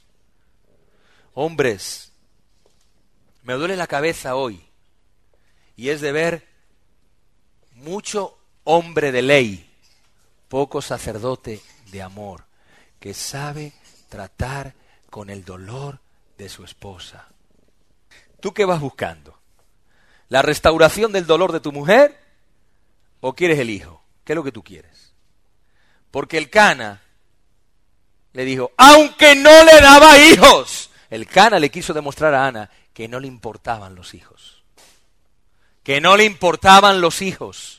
Hombres, me duele la cabeza hoy, y es de ver mucho hombre de ley, poco sacerdote de amor, que sabe tratar con el dolor de su esposa. ¿Tú qué vas buscando? ¿La restauración del dolor de tu mujer o quieres el hijo? ¿Qué es lo que tú quieres? Porque el Cana le dijo, aunque no le daba hijos. El Cana le quiso demostrar a Ana que no le importaban los hijos. Que no le importaban los hijos.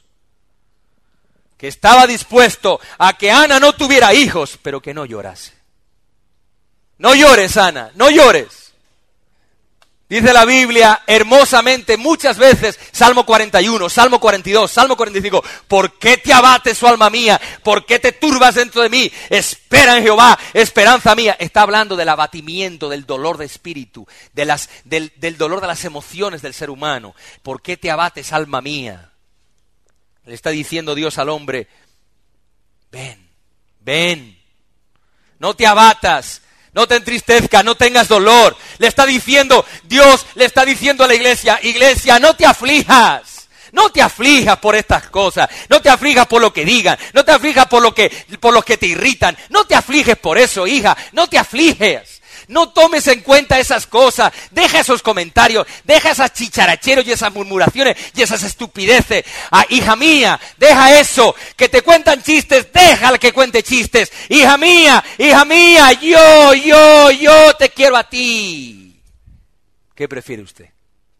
Que estaba dispuesto a que Ana no tuviera hijos, pero que no llorase. No llores, Ana, no llores. Dice la Biblia hermosamente muchas veces, Salmo cuarenta y uno, Salmo cuarenta y dos, Salmo cuarenta y cinco, ¿por qué te abates, oh alma mía? ¿Por qué te turbas dentro de mí? Espera en Jehová, esperanza mía. Está hablando del abatimiento, del dolor de espíritu, de las, del, del dolor de las emociones del ser humano. ¿Por qué te abates, alma mía? Le está diciendo Dios al hombre, ven, ven, no te abatas. No te entristezcas, no tengas dolor. Le está diciendo, Dios le está diciendo a la iglesia, iglesia, no te aflijas. No te aflijas por estas cosas. No te aflijas por lo que digan. No te aflijas por lo que, por los que te irritan. No te afliges por eso, hija. No te afliges. No tomes en cuenta esas cosas. Deja esos comentarios. Deja esas chicharacheros y esas murmuraciones y esas estupideces. Ah, hija mía, deja eso. Que te cuentan chistes, déjala que cuente chistes. Hija mía, hija mía, yo, yo, yo te quiero a ti. ¿Qué prefiere usted?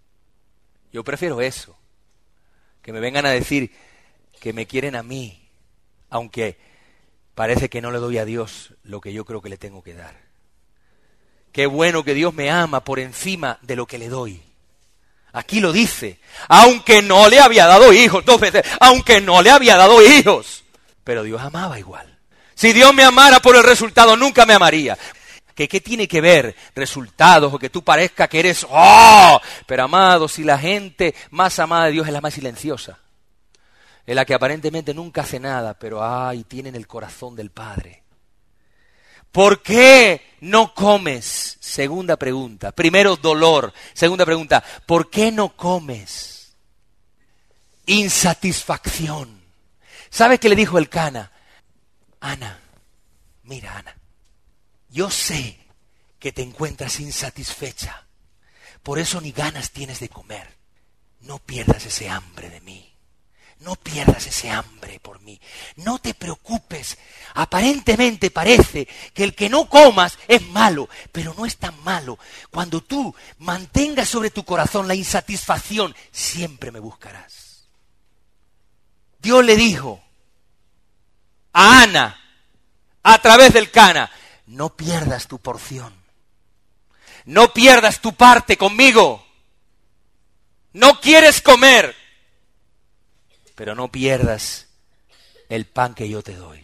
Yo prefiero eso. Que me vengan a decir que me quieren a mí, aunque parece que no le doy a Dios lo que yo creo que le tengo que dar. Qué bueno que Dios me ama por encima de lo que le doy. Aquí lo dice, aunque no le había dado hijos, dos veces, aunque no le había dado hijos, pero Dios amaba igual. Si Dios me amara por el resultado, nunca me amaría. ¿Qué, qué tiene que ver resultados o que tú parezca que eres, oh? Pero amado, si la gente más amada de Dios es la más silenciosa, es la que aparentemente nunca hace nada, pero ay, tiene en el corazón del Padre. ¿Por qué no comes? Segunda pregunta. Primero, dolor. Segunda pregunta, ¿por qué no comes? Insatisfacción. ¿Sabes qué le dijo el Cana? Ana, mira Ana, yo sé que te encuentras insatisfecha, por eso ni ganas tienes de comer. No pierdas ese hambre de mí. No pierdas ese hambre por mí. No te preocupes. Aparentemente parece que el que no comas es malo, pero no es tan malo. Cuando tú mantengas sobre tu corazón la insatisfacción, siempre me buscarás. Dios le dijo a Ana, a través del Cana, no pierdas tu porción. No pierdas tu parte conmigo. No quieres comer, pero no pierdas el pan que yo te doy.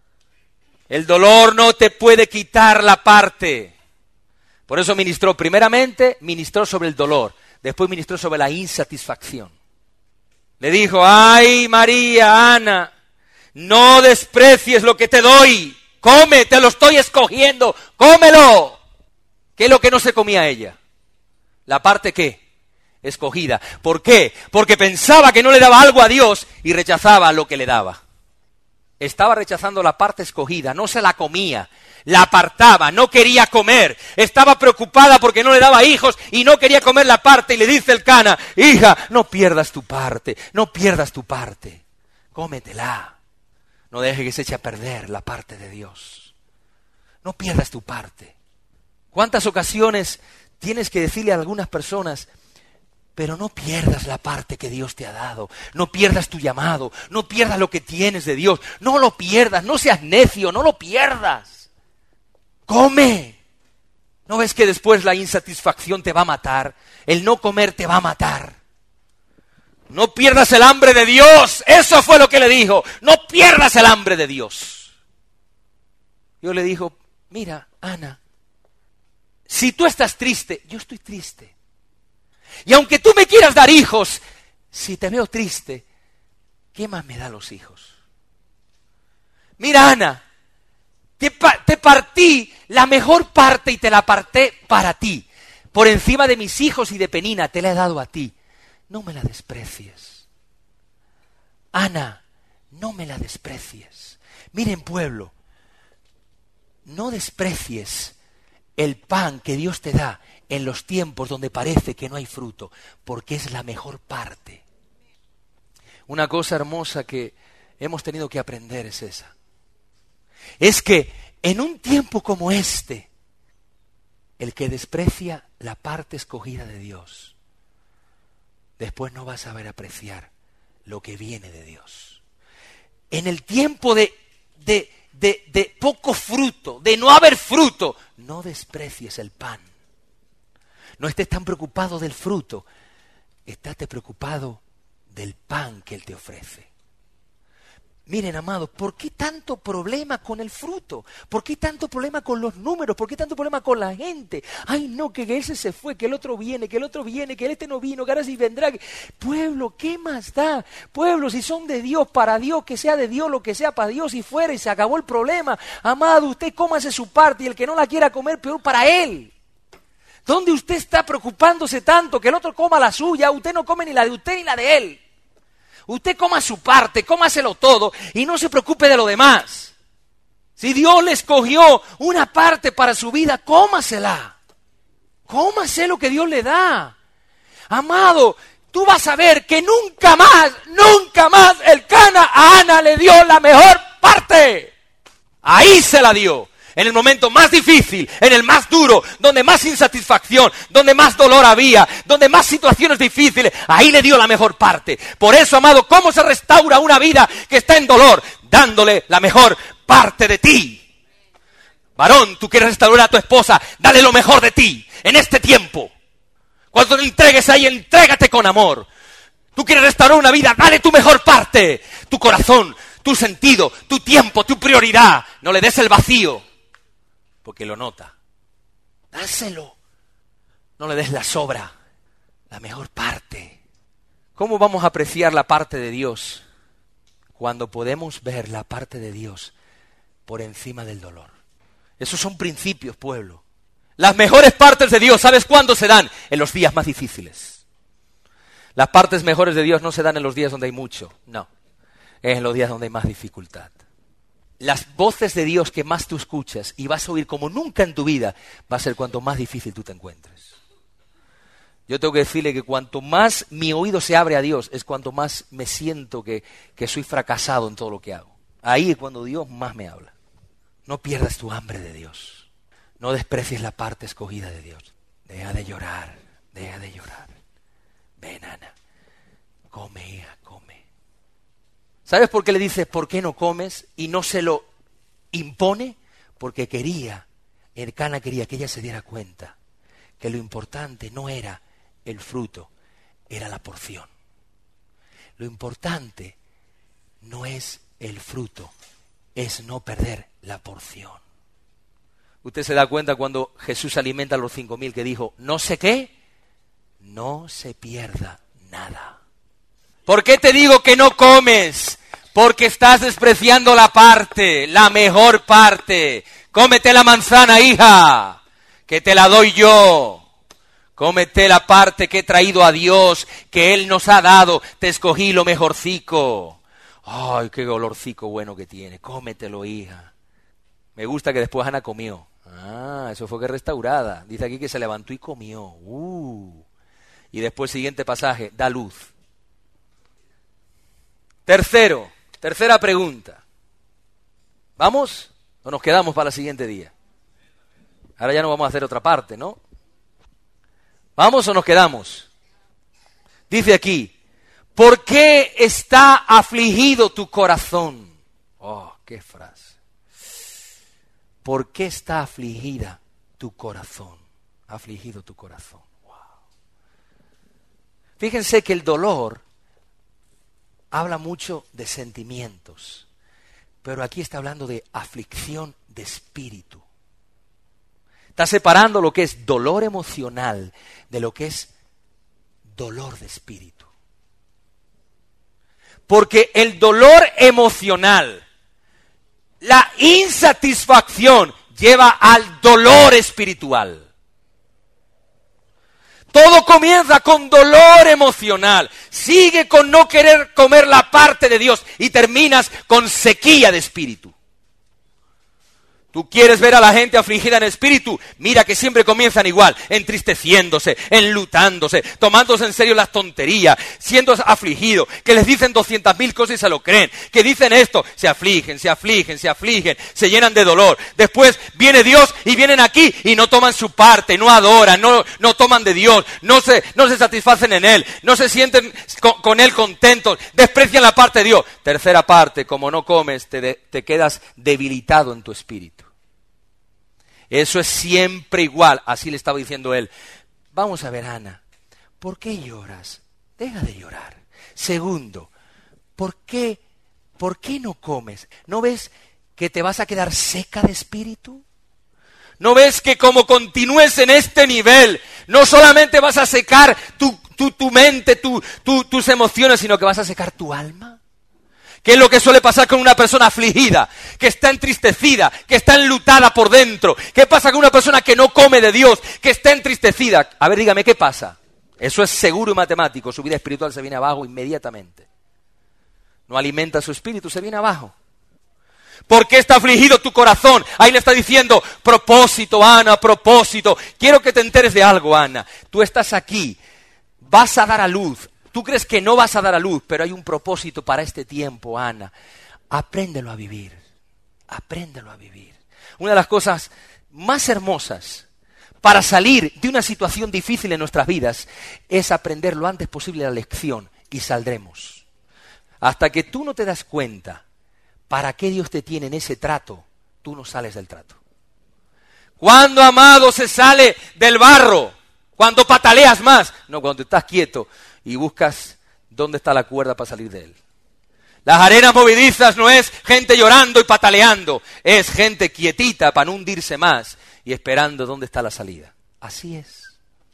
El dolor no te puede quitar la parte. Por eso ministró, primeramente, ministró sobre el dolor. Después ministró sobre la insatisfacción. Le dijo, ay María, Ana, no desprecies lo que te doy. Come, te lo estoy escogiendo, cómelo. ¿Qué es lo que no se comía ella? ¿La parte qué? Escogida. ¿Por qué? Porque pensaba que no le daba algo a Dios y rechazaba lo que le daba. Estaba rechazando la parte escogida, no se la comía, la apartaba, no quería comer, estaba preocupada porque no le daba hijos y no quería comer la parte, y le dice el Cana, hija, no pierdas tu parte, no pierdas tu parte, cómetela, no dejes que se eche a perder la parte de Dios, no pierdas tu parte. ¿Cuántas ocasiones tienes que decirle a algunas personas, pero no pierdas la parte que Dios te ha dado, no pierdas tu llamado, no pierdas lo que tienes de Dios, no lo pierdas, no seas necio, no lo pierdas. Come. ¿No ves que después la insatisfacción te va a matar? El no comer te va a matar. No pierdas el hambre de Dios, eso fue lo que le dijo, no pierdas el hambre de Dios. Yo le dijo, mira, Ana, si tú estás triste, yo estoy triste. Y aunque tú me quieras dar hijos, si te veo triste, ¿qué más me da los hijos? Mira, Ana, te, pa- te partí la mejor parte y te la aparté para ti. Por encima de mis hijos y de Penina te la he dado a ti. No me la desprecies. Ana, no me la desprecies. Miren, pueblo, no desprecies el pan que Dios te da en los tiempos donde parece que no hay fruto, porque es la mejor parte. Una cosa hermosa que hemos tenido que aprender es esa. Es que en un tiempo como este, el que desprecia la parte escogida de Dios, después no va a saber apreciar lo que viene de Dios. En el tiempo de, de, de, de poco fruto, de no haber fruto, no desprecies el pan. No estés tan preocupado del fruto. Estate preocupado del pan que Él te ofrece. Miren, amados, ¿por qué tanto problema con el fruto? ¿Por qué tanto problema con los números? ¿Por qué tanto problema con la gente? Ay, no, que ese se fue, que el otro viene, que el otro viene, que este no vino, que ahora sí vendrá. Pueblo, ¿qué más da? Pueblo, si son de Dios, para Dios, que sea de Dios, lo que sea para Dios y fuera, y se acabó el problema. Amado, usted cómase su parte y el que no la quiera comer, peor para él. ¿Dónde usted está preocupándose tanto que el otro coma la suya? Usted no come ni la de usted ni la de él. Usted coma su parte, cómaselo todo y no se preocupe de lo demás. Si Dios le escogió una parte para su vida, cómasela. Cómase lo que Dios le da. Amado, tú vas a ver que nunca más, nunca más el Cana a Ana le dio la mejor parte. Ahí se la dio. En el momento más difícil, en el más duro, donde más insatisfacción, donde más dolor había, donde más situaciones difíciles, ahí le dio la mejor parte. Por eso, amado, ¿cómo se restaura una vida que está en dolor? Dándole la mejor parte de ti. Varón, tú quieres restaurar a tu esposa, dale lo mejor de ti, en este tiempo. Cuando te entregues ahí, entrégate con amor. Tú quieres restaurar una vida, dale tu mejor parte, tu corazón, tu sentido, tu tiempo, tu prioridad. No le des el vacío. Porque lo nota. Dáselo. No le des la sobra, la mejor parte. ¿Cómo vamos a apreciar la parte de Dios? Cuando podemos ver la parte de Dios por encima del dolor. Esos son principios, pueblo. Las mejores partes de Dios, ¿sabes cuándo se dan? En los días más difíciles. Las partes mejores de Dios no se dan en los días donde hay mucho, no. Es en los días donde hay más dificultad. Las voces de Dios que más tú escuchas y vas a oír como nunca en tu vida, va a ser cuanto más difícil tú te encuentres. Yo tengo que decirle que cuanto más mi oído se abre a Dios, es cuanto más me siento que, que soy fracasado en todo lo que hago. Ahí es cuando Dios más me habla. No pierdas tu hambre de Dios. No desprecies la parte escogida de Dios. Deja de llorar, deja de llorar. Ven, Ana, come, hija, come. ¿Sabes por qué le dices, ¿por qué no comes? Y no se lo impone, porque quería, el Cana quería que ella se diera cuenta que lo importante no era el fruto, era la porción. Lo importante no es el fruto, es no perder la porción. Usted se da cuenta cuando Jesús alimenta a los cinco mil que dijo, no sé qué, no se pierda nada. ¿Por qué te digo que no comes? Porque estás despreciando la parte, la mejor parte. Cómete la manzana, hija, que te la doy yo. Cómete la parte que he traído a Dios, que Él nos ha dado. Te escogí lo mejorcico. Ay, qué olorcico bueno que tiene. Cómetelo, hija. Me gusta que después Ana comió. Ah, eso fue que restaurada. Dice aquí que se levantó y comió. Uh. Y después, siguiente pasaje, da luz. Tercero. Tercera pregunta. ¿Vamos o nos quedamos para el siguiente día? Ahora ya no vamos a hacer otra parte, ¿no? ¿Vamos o nos quedamos? Dice aquí, ¿por qué está afligido tu corazón? Oh, qué frase. ¿Por qué está afligida tu corazón? Afligido tu corazón. Wow. Fíjense que el dolor habla mucho de sentimientos, pero aquí está hablando de aflicción de espíritu. Está separando lo que es dolor emocional de lo que es dolor de espíritu. Porque el dolor emocional, la insatisfacción, lleva al dolor espiritual. Todo comienza con dolor emocional, sigue con no querer comer la parte de Dios y terminas con sequía de espíritu. Tú quieres ver a la gente afligida en espíritu, mira que siempre comienzan igual, entristeciéndose, enlutándose, tomándose en serio las tonterías, siendo afligidos, que les dicen doscientas mil cosas y se lo creen, que dicen esto, se afligen, se afligen, se afligen, se llenan de dolor. Después viene Dios y vienen aquí y no toman su parte, no adoran, no, no toman de Dios, no se, no se satisfacen en Él, no se sienten con, con Él contentos, desprecian la parte de Dios. Tercera parte, como no comes, te, de, te quedas debilitado en tu espíritu. Eso es siempre igual, así le estaba diciendo él. vamos a ver, Ana, ¿por qué lloras? Deja de llorar. Segundo, ¿por qué, por qué no comes? ¿No ves que te vas a quedar seca de espíritu? ¿No ves que como continúes en este nivel, no solamente vas a secar tu, tu, tu mente, tu, tu, tus emociones, sino que vas a secar tu alma? ¿Qué es lo que suele pasar con una persona afligida, que está entristecida, que está enlutada por dentro? ¿Qué pasa con una persona que no come de Dios, que está entristecida? A ver, dígame, ¿qué pasa? Eso es seguro y matemático, su vida espiritual se viene abajo inmediatamente. No alimenta su espíritu, se viene abajo. ¿Por qué está afligido tu corazón? Ahí le está diciendo, propósito, Ana, propósito. Quiero que te enteres de algo, Ana. Tú estás aquí, vas a dar a luz. Tú crees que no vas a dar a luz, pero hay un propósito para este tiempo, Ana. Apréndelo a vivir, apréndelo a vivir. Una de las cosas más hermosas para salir de una situación difícil en nuestras vidas es aprender lo antes posible la lección y saldremos. Hasta que tú no te das cuenta para qué Dios te tiene en ese trato, tú no sales del trato. ¿Cuándo, amado, se sale del barro? Cuando pataleas más. No, cuando estás quieto y buscas dónde está la cuerda para salir de él. Las arenas movedizas no es gente llorando y pataleando, es gente quietita para no hundirse más y esperando dónde está la salida. Así es.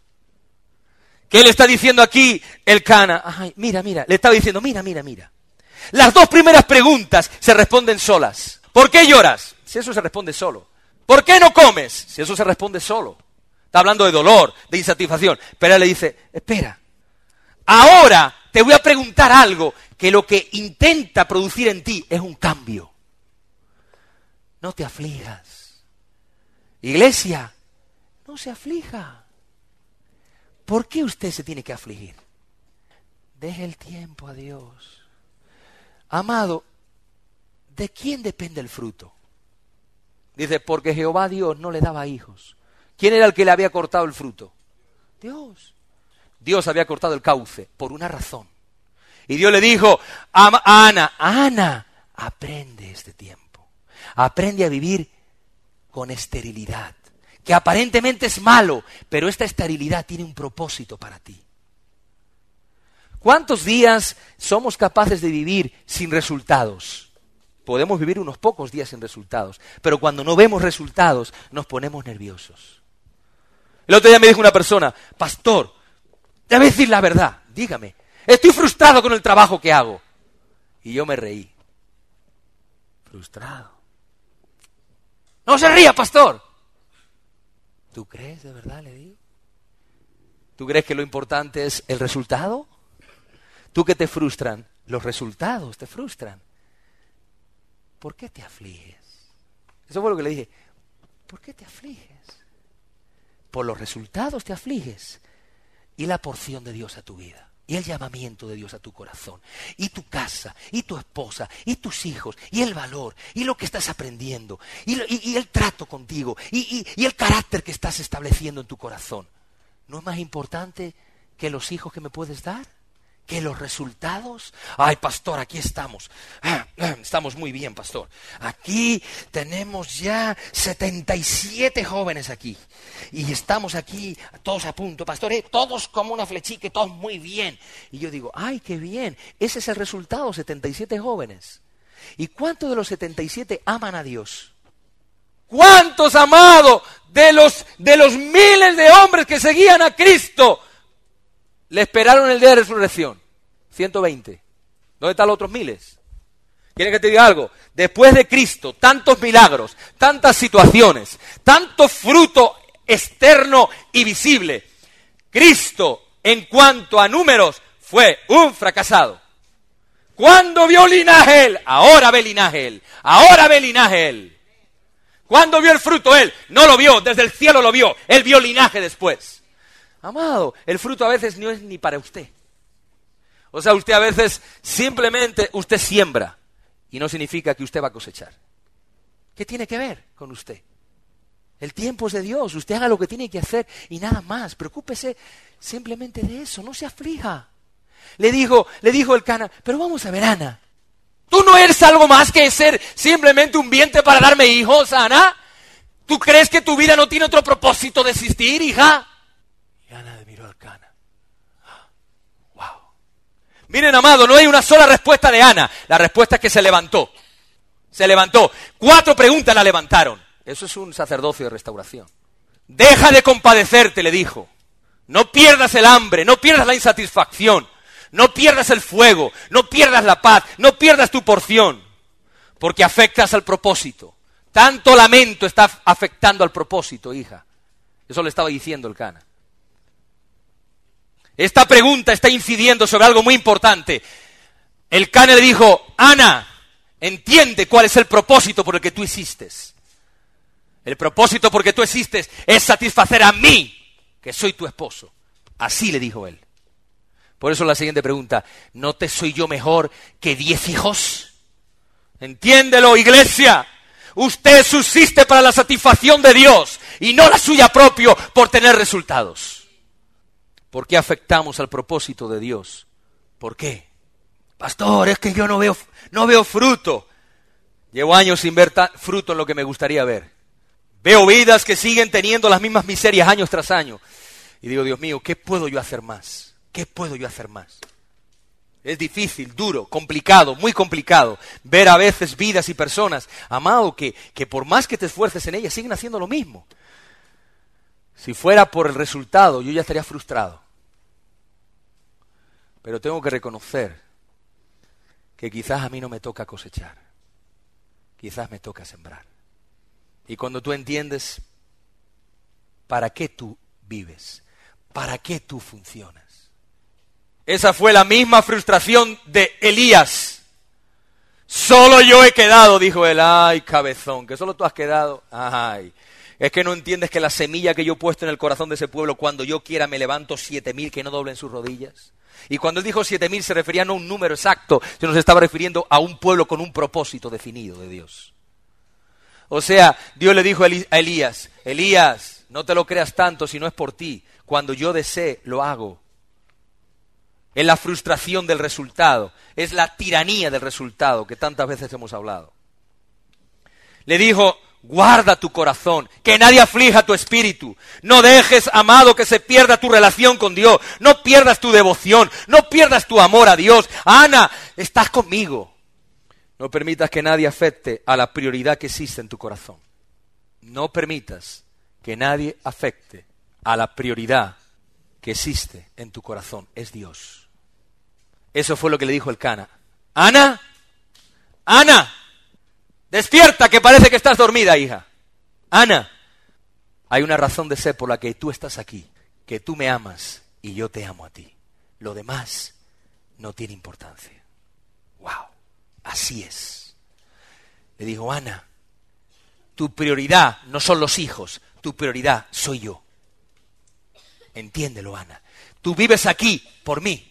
¿Qué le está diciendo aquí el Cana? Ay, mira, mira, le estaba diciendo, mira, mira, mira. Las dos primeras preguntas se responden solas. ¿Por qué lloras? Si eso se responde solo. ¿Por qué no comes? Si eso se responde solo. Está hablando de dolor, de insatisfacción. Pero él le dice, espera, ahora te voy a preguntar algo que lo que intenta producir en ti es un cambio. No te aflijas. Iglesia, no se aflija. ¿Por qué usted se tiene que afligir? Deje el tiempo a Dios. Amado, ¿de quién depende el fruto? Dice, porque Jehová Dios no le daba hijos. ¿Quién era el que le había cortado el fruto? Dios. Dios había cortado el cauce por una razón. Y Dios le dijo a Ana, Ana, aprende este tiempo. Aprende a vivir con esterilidad. Que aparentemente es malo, pero esta esterilidad tiene un propósito para ti. ¿Cuántos días somos capaces de vivir sin resultados? Podemos vivir unos pocos días sin resultados, pero cuando no vemos resultados nos ponemos nerviosos. El otro día me dijo una persona, pastor, debe decir la verdad, dígame, estoy frustrado con el trabajo que hago. Y yo me reí. Frustrado. No se ría, pastor. ¿Tú crees de verdad, le digo? ¿Tú crees que lo importante es el resultado? ¿Tú qué te frustran? Los resultados te frustran. ¿Por qué te afliges? Eso fue lo que le dije. ¿Por qué te afliges? Por los resultados te afliges. Y la porción de Dios a tu vida. Y el llamamiento de Dios a tu corazón. Y tu casa. Y tu esposa. Y tus hijos. Y el valor. Y lo que estás aprendiendo. Y, y, y el trato contigo. Y, y, y el carácter que estás estableciendo en tu corazón. ¿No es más importante que los hijos que me puedes dar? ¿Que los resultados? Ay, pastor, aquí estamos. Ah, estamos muy bien, pastor. Aquí tenemos ya setenta y siete jóvenes aquí. Y estamos aquí todos a punto, pastor, ¿eh? Todos como una flechica, todos muy bien. Y yo digo, ay, qué bien. Ese es el resultado, setenta y siete jóvenes. ¿Y cuántos de los setenta y siete aman a Dios? ¿Cuántos, amados, de los, de los miles de hombres que seguían a Cristo le esperaron el día de resurrección? ciento veinte. ¿Dónde están los otros miles? ¿Quieren que te diga algo? Después de Cristo, tantos milagros, tantas situaciones, tanto fruto externo y visible. Cristo, en cuanto a números, fue un fracasado. ¿Cuándo vio linaje él? Ahora ve linaje él. Ahora ve linaje él. ¿Cuándo vio el fruto él? No lo vio, desde el cielo lo vio. Él vio linaje después. Amado, el fruto a veces no es ni para usted. O sea, usted a veces simplemente usted siembra y no significa que usted va a cosechar. ¿Qué tiene que ver con usted? El tiempo es de Dios, usted haga lo que tiene que hacer y nada más. Preocúpese simplemente de eso, no se aflija. Le dijo, le dijo el Cana, pero vamos a ver, Ana, ¿tú no eres algo más que ser simplemente un vientre para darme hijos, Ana? ¿Tú crees que tu vida no tiene otro propósito de existir, hija? Y Ana Miren, amado, no hay una sola respuesta de Ana. La respuesta es que se levantó. Se levantó. Cuatro preguntas la levantaron. Eso es un sacerdocio de restauración. Deja de compadecerte, le dijo. No pierdas el hambre, no pierdas la insatisfacción, no pierdas el fuego, no pierdas la paz, no pierdas tu porción, porque afectas al propósito. Tanto lamento está afectando al propósito, hija. Eso le estaba diciendo el Cana. Esta pregunta está incidiendo sobre algo muy importante. El Cana le dijo, Ana, entiende cuál es el propósito por el que tú existes. El propósito por el que tú existes es satisfacer a mí, que soy tu esposo. Así le dijo él. Por eso la siguiente pregunta, ¿no te soy yo mejor que diez hijos? Entiéndelo, iglesia. Usted subsiste para la satisfacción de Dios y no la suya propia por tener resultados. ¿Por qué afectamos al propósito de Dios? ¿Por qué? Pastor, es que yo no veo, no veo fruto. Llevo años sin ver ta- fruto en lo que me gustaría ver. Veo vidas que siguen teniendo las mismas miserias año tras año. Y digo, Dios mío, ¿qué puedo yo hacer más? ¿Qué puedo yo hacer más? Es difícil, duro, complicado, muy complicado, ver a veces vidas y personas, amado, que, que por más que te esfuerces en ellas, siguen haciendo lo mismo. Si fuera por el resultado, yo ya estaría frustrado. Pero tengo que reconocer que quizás a mí no me toca cosechar, quizás me toca sembrar. Y cuando tú entiendes para qué tú vives, para qué tú funcionas. Esa fue la misma frustración de Elías. Solo yo he quedado, dijo él. Ay, cabezón, que solo tú has quedado. Ay, es que no entiendes que la semilla que yo he puesto en el corazón de ese pueblo, cuando yo quiera me levanto siete mil que no doblen sus rodillas. Y cuando él dijo siete mil se refería no a un número exacto, sino se estaba refiriendo a un pueblo con un propósito definido de Dios. O sea, Dios le dijo a Elías, Elías, no te lo creas tanto si no es por ti. Cuando yo desee, lo hago. Es la frustración del resultado, es la tiranía del resultado que tantas veces hemos hablado. Le dijo, guarda tu corazón, que nadie aflija tu espíritu. No dejes, amado, que se pierda tu relación con Dios. No pierdas tu devoción, no pierdas tu amor a Dios. Ana, estás conmigo. No permitas que nadie afecte a la prioridad que existe en tu corazón. No permitas que nadie afecte a la prioridad que existe en tu corazón. Es Dios. Eso fue lo que le dijo el Cana. Ana, Ana, despierta, que parece que estás dormida, hija. Ana, hay una razón de ser por la que tú estás aquí, que tú me amas y yo te amo a ti. Lo demás no tiene importancia. Wow, así es. Le dijo, Ana, tu prioridad no son los hijos, tu prioridad soy yo. Entiéndelo, Ana. Tú vives aquí por mí.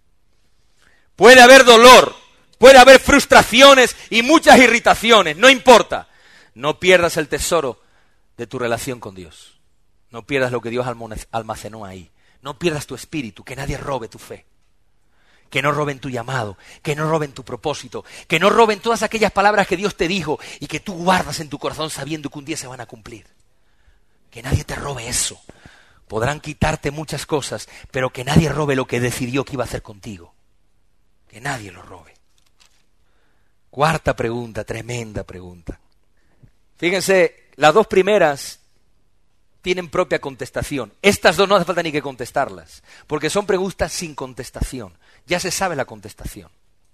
Puede haber dolor, puede haber frustraciones y muchas irritaciones, no importa. No pierdas el tesoro de tu relación con Dios. No pierdas lo que Dios almacenó ahí. No pierdas tu espíritu, que nadie robe tu fe. Que no roben tu llamado, que no roben tu propósito, que no roben todas aquellas palabras que Dios te dijo y que tú guardas en tu corazón sabiendo que un día se van a cumplir. Que nadie te robe eso. Podrán quitarte muchas cosas, pero que nadie robe lo que decidió que iba a hacer contigo. Que nadie lo robe. Cuarta pregunta, tremenda pregunta. Fíjense, las dos primeras tienen propia contestación. Estas dos no hace falta ni que contestarlas, porque son preguntas sin contestación. Ya se sabe la contestación.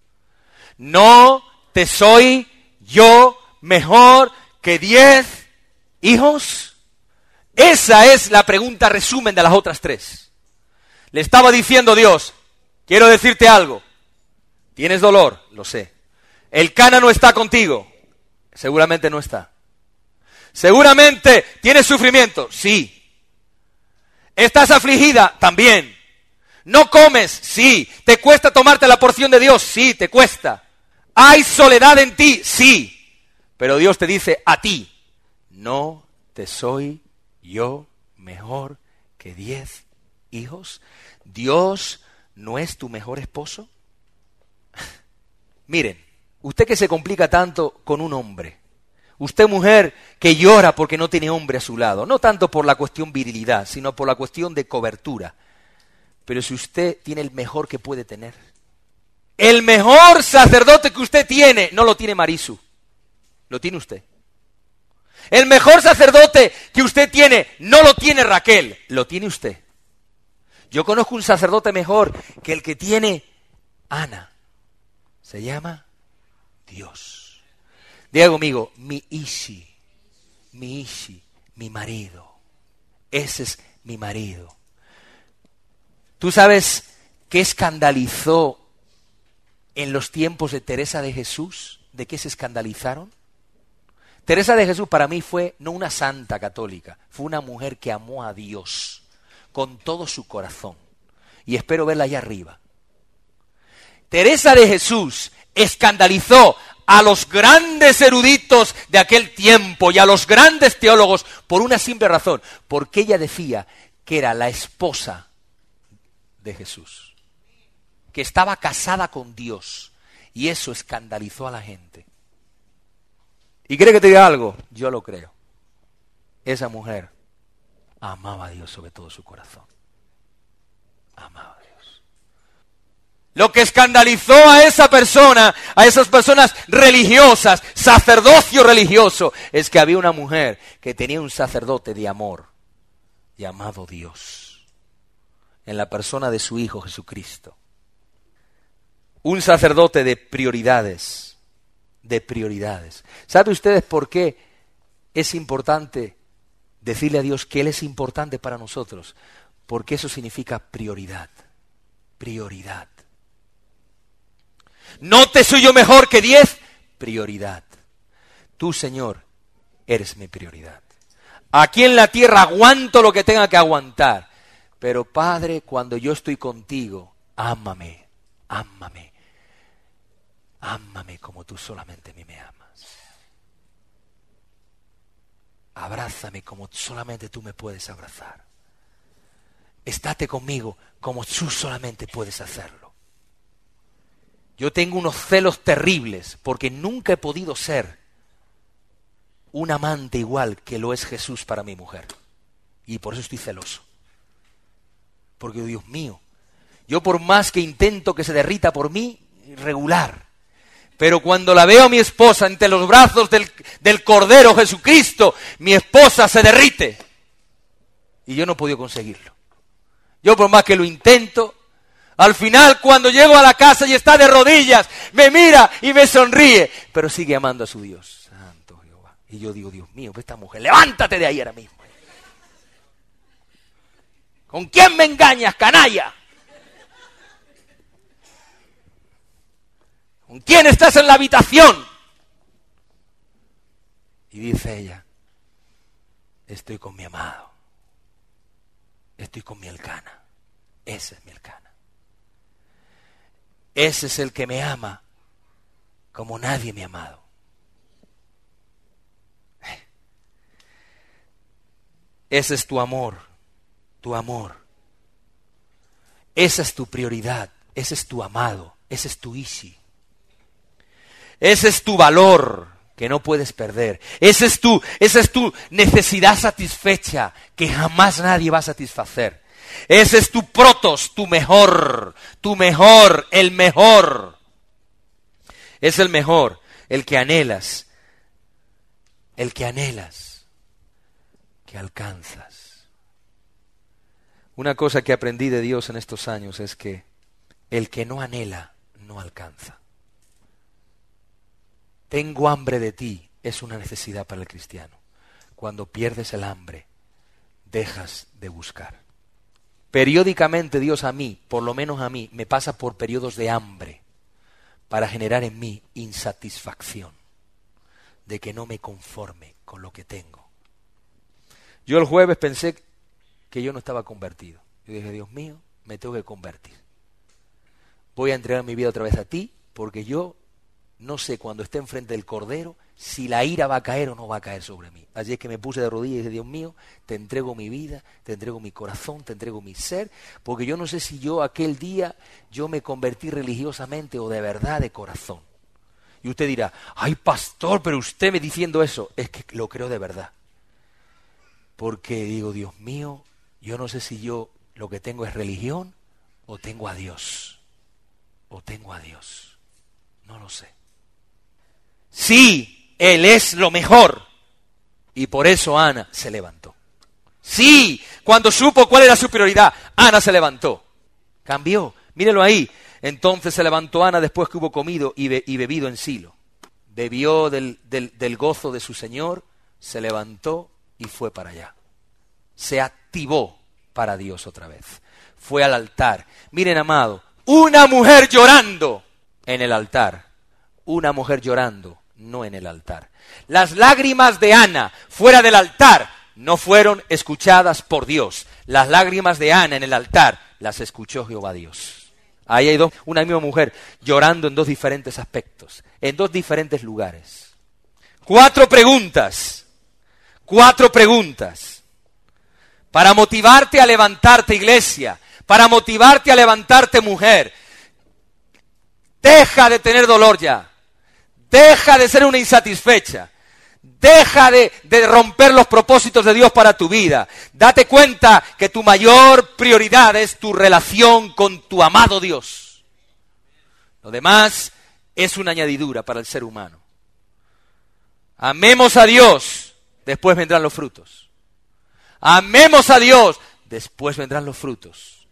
¿No te soy yo mejor que diez hijos? Esa es la pregunta resumen de las otras tres. Le estaba diciendo Dios, quiero decirte algo. ¿Tienes dolor? Lo sé. ¿El Cana no está contigo? Seguramente no está. ¿Seguramente tienes sufrimiento? Sí. ¿Estás afligida? También. ¿No comes? Sí. ¿Te cuesta tomarte la porción de Dios? Sí, te cuesta. ¿Hay soledad en ti? Sí. Pero Dios te dice a ti, ¿no te soy yo mejor que diez hijos? ¿Dios no es tu mejor esposo? Miren, usted que se complica tanto con un hombre, usted mujer que llora porque no tiene hombre a su lado, no tanto por la cuestión virilidad, sino por la cuestión de cobertura. Pero si usted tiene el mejor que puede tener, El mejor sacerdote que usted tiene, no lo tiene Marisu, lo tiene usted. El mejor sacerdote que usted tiene, no lo tiene Raquel, lo tiene usted. Yo conozco un sacerdote mejor que el que tiene Ana. Se llama Dios. Diga conmigo, mi Ishi, mi Ishi, mi marido. Ese es mi marido. ¿Tú sabes qué escandalizó en los tiempos de Teresa de Jesús? ¿De qué se escandalizaron? Teresa de Jesús para mí fue no una santa católica, fue una mujer que amó a Dios con todo su corazón. Y espero verla allá arriba. Teresa de Jesús escandalizó a los grandes eruditos de aquel tiempo y a los grandes teólogos por una simple razón, porque ella decía que era la esposa de Jesús, que estaba casada con Dios, y eso escandalizó a la gente. ¿Y cree que te diga algo? Yo lo creo. Esa mujer amaba a Dios sobre todo su corazón. Amaba a Dios. Lo que escandalizó a esa persona, a esas personas religiosas, sacerdocio religioso, es que había una mujer que tenía un sacerdote de amor, llamado Dios, en la persona de su Hijo Jesucristo. Un sacerdote de prioridades. de prioridades. ¿Sabe ustedes por qué es importante decirle a Dios que Él es importante para nosotros? Porque eso significa prioridad. Prioridad. ¿No te soy yo mejor que diez? Prioridad. Tú, Señor, eres mi prioridad. Aquí en la tierra aguanto lo que tenga que aguantar. Pero, Padre, cuando yo estoy contigo, ámame, ámame. Ámame como tú solamente a mí me amas. Abrázame como solamente tú me puedes abrazar. Estate conmigo como tú solamente puedes hacerlo. Yo tengo unos celos terribles porque nunca he podido ser un amante igual que lo es Jesús para mi mujer. Y por eso estoy celoso. Porque, Dios mío, yo por más que intento que se derrita por mí, regular. Pero cuando la veo a mi esposa entre los brazos del, del Cordero Jesucristo, mi esposa se derrite. Y yo no he podido conseguirlo. Yo por más que lo intento, al final cuando llego a la casa y está de rodillas, me mira y me sonríe, pero sigue amando a su Dios. Santo Jehová. Y yo digo, Dios mío, esta mujer, levántate de ahí ahora mismo. ¿Con quién me engañas, canalla? ¿Con quién estás en la habitación? Y dice ella, estoy con mi amado. Estoy con mi Elcana. Ese es mi Elcana. Ese es el que me ama como nadie me ha amado. Ese es tu amor, tu amor. Esa es tu prioridad, ese es tu amado, ese es tu Ishi. Ese es tu valor que no puedes perder. Ese es tu, esa es tu necesidad satisfecha que jamás nadie va a satisfacer. Ese es tu protos, tu mejor, tu mejor, el mejor. Es el mejor, el que anhelas, el que anhelas, que alcanzas. Una cosa que aprendí de Dios en estos años es que el que no anhela, no alcanza. Tengo hambre de ti, es una necesidad para el cristiano. Cuando pierdes el hambre, dejas de buscar. Periódicamente Dios a mí, por lo menos a mí, me pasa por periodos de hambre para generar en mí insatisfacción, de que no me conforme con lo que tengo. Yo el jueves pensé que yo no estaba convertido. Yo dije, Dios mío, me tengo que convertir. Voy a entregar mi vida otra vez a ti, porque yo no sé cuando esté enfrente del Cordero si la ira va a caer o no va a caer sobre mí. Así es que me puse de rodillas y dije, Dios mío, te entrego mi vida, te entrego mi corazón, te entrego mi ser, porque yo no sé si yo aquel día yo me convertí religiosamente o de verdad de corazón. Y usted dirá, ay pastor, pero usted me diciendo eso, es que lo creo de verdad. Porque digo, Dios mío, yo no sé si yo lo que tengo es religión o tengo a Dios. o tengo a Dios? No lo sé. Sí, Él es lo mejor. Y por eso Ana se levantó. Sí, cuando supo cuál era su prioridad, Ana se levantó. Cambió, mírelo ahí. Entonces se levantó Ana después que hubo comido y, be- y bebido en Silo. Bebió del, del, del gozo de su Señor, se levantó y fue para allá. Se activó para Dios otra vez. Fue al altar. Miren, amado, una mujer llorando en el altar. Una mujer llorando, no en el altar. Las lágrimas de Ana fuera del altar no fueron escuchadas por Dios. Las lágrimas de Ana en el altar las escuchó Jehová Dios. Ahí hay dos, una misma mujer llorando en dos diferentes aspectos, en dos diferentes lugares. Cuatro preguntas, cuatro preguntas, para motivarte a levantarte, iglesia, para motivarte a levantarte, mujer. Deja de tener dolor ya, deja de ser una insatisfecha, deja de, de romper los propósitos de Dios para tu vida. Date cuenta que tu mayor prioridad es tu relación con tu amado Dios. Lo demás es una añadidura para el ser humano. Amemos a Dios, después vendrán los frutos. Amemos a Dios, después vendrán los frutos.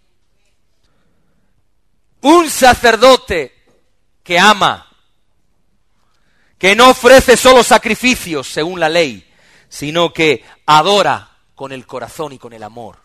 Un sacerdote que ama, que no ofrece solo sacrificios según la ley, sino que adora con el corazón y con el amor.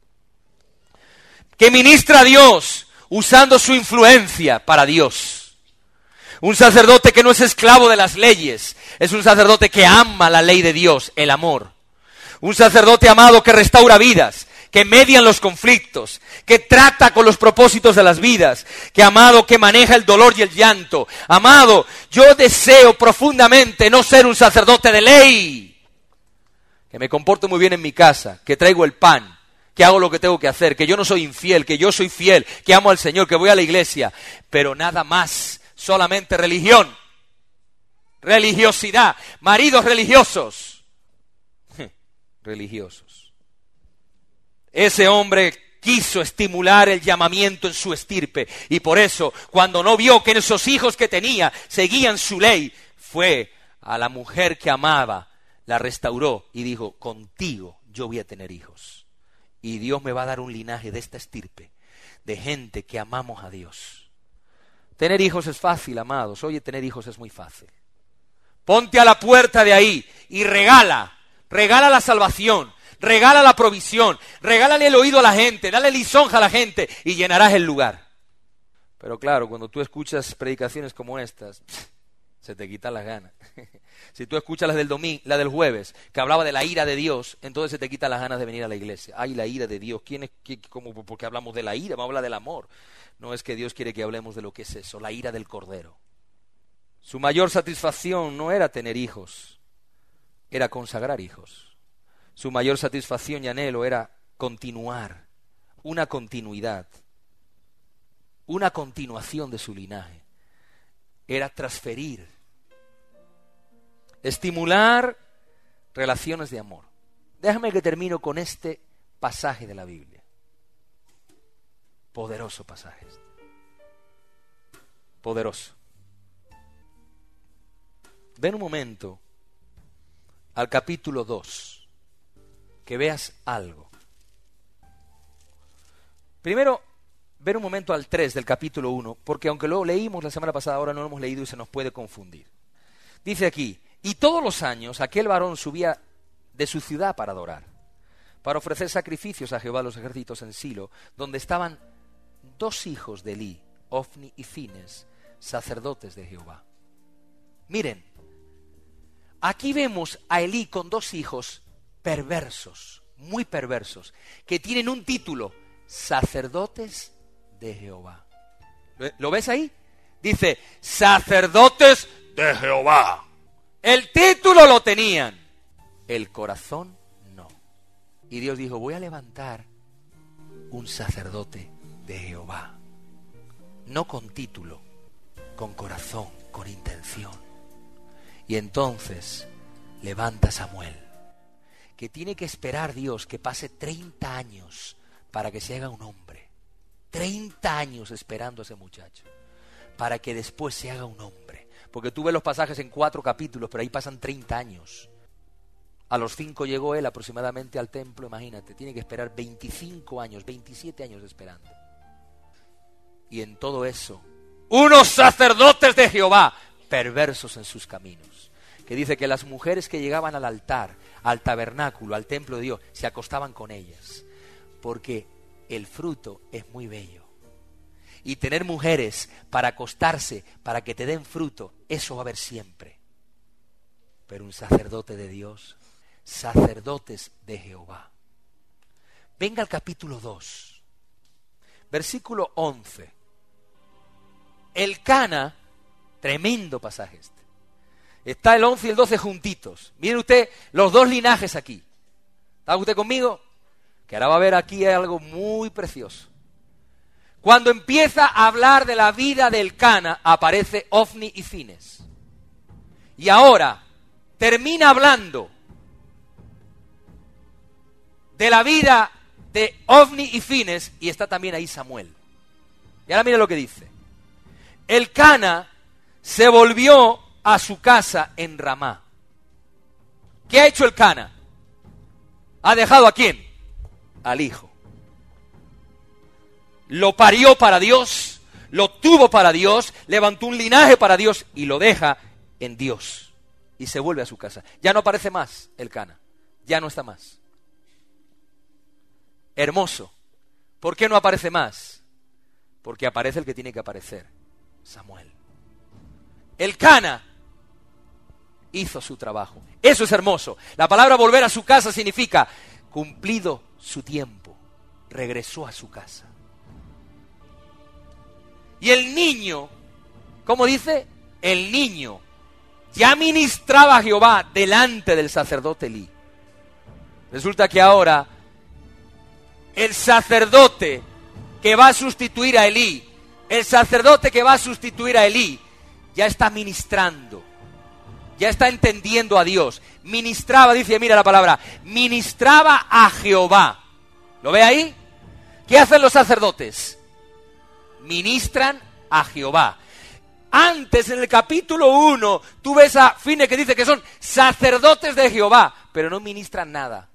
Que ministra a Dios usando su influencia para Dios. Un sacerdote que no es esclavo de las leyes, es un sacerdote que ama la ley de Dios, el amor. Un sacerdote amado que restaura vidas, que media en los conflictos, que trata con los propósitos de las vidas, que amado, que maneja el dolor y el llanto. Amado, yo deseo profundamente no ser un sacerdote de ley, que me comporto muy bien en mi casa, que traigo el pan, que hago lo que tengo que hacer, que yo no soy infiel, que yo soy fiel, que amo al Señor, que voy a la iglesia, pero nada más, solamente religión, religiosidad, maridos religiosos, religiosos. Ese hombre quiso estimular el llamamiento en su estirpe y por eso, cuando no vio que esos hijos que tenía seguían su ley, fue a la mujer que amaba, la restauró y dijo, contigo yo voy a tener hijos. Y Dios me va a dar un linaje de esta estirpe, de gente que amamos a Dios. Tener hijos es fácil, amados. Oye, tener hijos es muy fácil. Ponte a la puerta de ahí y regala, regala la salvación. Regala la provisión, regálale el oído a la gente, dale lisonja a la gente y llenarás el lugar. Pero claro, cuando tú escuchas predicaciones como estas, se te quitan las ganas. Si tú escuchas las del domingo, la del jueves, que hablaba de la ira de Dios, entonces se te quitan las ganas de venir a la iglesia. Ay, la ira de Dios. ¿Quién es? Qué, cómo, ¿Por qué hablamos de la ira? Vamos a hablar del amor. No, es que Dios quiere que hablemos de lo que es eso, la ira del Cordero. Su mayor satisfacción no era tener hijos, era consagrar hijos. Su mayor satisfacción y anhelo era continuar, una continuidad, una continuación de su linaje. Era transferir, estimular relaciones de amor. Déjame que termino con este pasaje de la Biblia. Poderoso pasaje. Poderoso. Ven un momento al capítulo dos. Que veas algo. Primero, ver un momento al tres del capítulo uno, porque aunque lo leímos la semana pasada, ahora no lo hemos leído y se nos puede confundir. Dice aquí, y todos los años aquel varón subía de su ciudad para adorar, para ofrecer sacrificios a Jehová de los ejércitos en Silo, donde estaban dos hijos de Elí, Ofni y Fines, sacerdotes de Jehová. Miren, aquí vemos a Elí con dos hijos perversos, muy perversos, que tienen un título, sacerdotes de Jehová. ¿Lo ves ahí? Dice, sacerdotes de Jehová. El título lo tenían, el corazón no. Y Dios dijo, voy a levantar un sacerdote de Jehová. No con título, con corazón, con intención. Y entonces levanta a Samuel, que tiene que esperar Dios que pase treinta años para que se haga un hombre. treinta años esperando a ese muchacho. para que después se haga un hombre. Porque tú ves los pasajes en cuatro capítulos, pero ahí pasan treinta años. A los cinco llegó él aproximadamente al templo, imagínate, tiene que esperar veinticinco años, veintisiete años esperando. Y en todo eso, unos sacerdotes de Jehová, perversos en sus caminos, que dice que las mujeres que llegaban al altar, al tabernáculo, al templo de Dios, se acostaban con ellas, porque el fruto es muy bello. Y tener mujeres para acostarse, para que te den fruto, eso va a haber siempre. Pero un sacerdote de Dios, sacerdotes de Jehová. Venga al capítulo dos, versículo once. Elcana, tremendo pasaje este. Está el once y el doce juntitos. Miren usted los dos linajes aquí. ¿Está usted conmigo? Que ahora va a ver aquí algo muy precioso. Cuando empieza a hablar de la vida de Elcana, aparece Ofni y Fines. Y ahora termina hablando de la vida de Ofni y Fines, y está también ahí Samuel. Y ahora mira lo que dice. Elcana se volvió a su casa en Ramá. ¿Qué ha hecho Elcana? ¿Ha dejado a quién? Al hijo. Lo parió para Dios, lo tuvo para Dios, levantó un linaje para Dios y lo deja en Dios. Y se vuelve a su casa. Ya no aparece más Elcana, ya no está más. Hermoso. ¿Por qué no aparece más? Porque aparece el que tiene que aparecer, Samuel. Elcana hizo su trabajo. Eso es hermoso. La palabra volver a su casa significa cumplido su tiempo, regresó a su casa. Y el niño, ¿cómo dice? El niño ya ministraba a Jehová delante del sacerdote Elí. Resulta que ahora el sacerdote que va a sustituir a Elí, el sacerdote que va a sustituir a Elí, ya está ministrando, ya está entendiendo a Dios. Ministraba, dice, mira la palabra, ministraba a Jehová. ¿Lo ve ahí? ¿Qué hacen los sacerdotes? Ministran a Jehová. Antes, en el capítulo uno, tú ves a Fines que dice que son sacerdotes de Jehová, pero no ministran nada.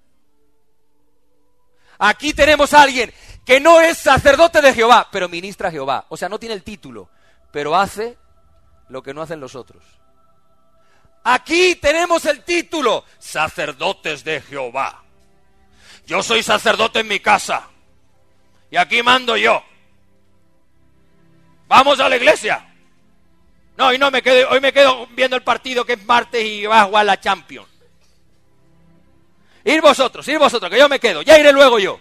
Aquí tenemos a alguien que no es sacerdote de Jehová, pero ministra a Jehová. O sea, no tiene el título, pero hace lo que no hacen los otros. Aquí tenemos el título, sacerdotes de Jehová. Yo soy sacerdote en mi casa y aquí mando yo. Vamos a la iglesia. No, y no me quedo, hoy me quedo viendo el partido que es martes y va a jugar la Champions. Ir vosotros, ir vosotros, que yo me quedo, ya iré luego yo.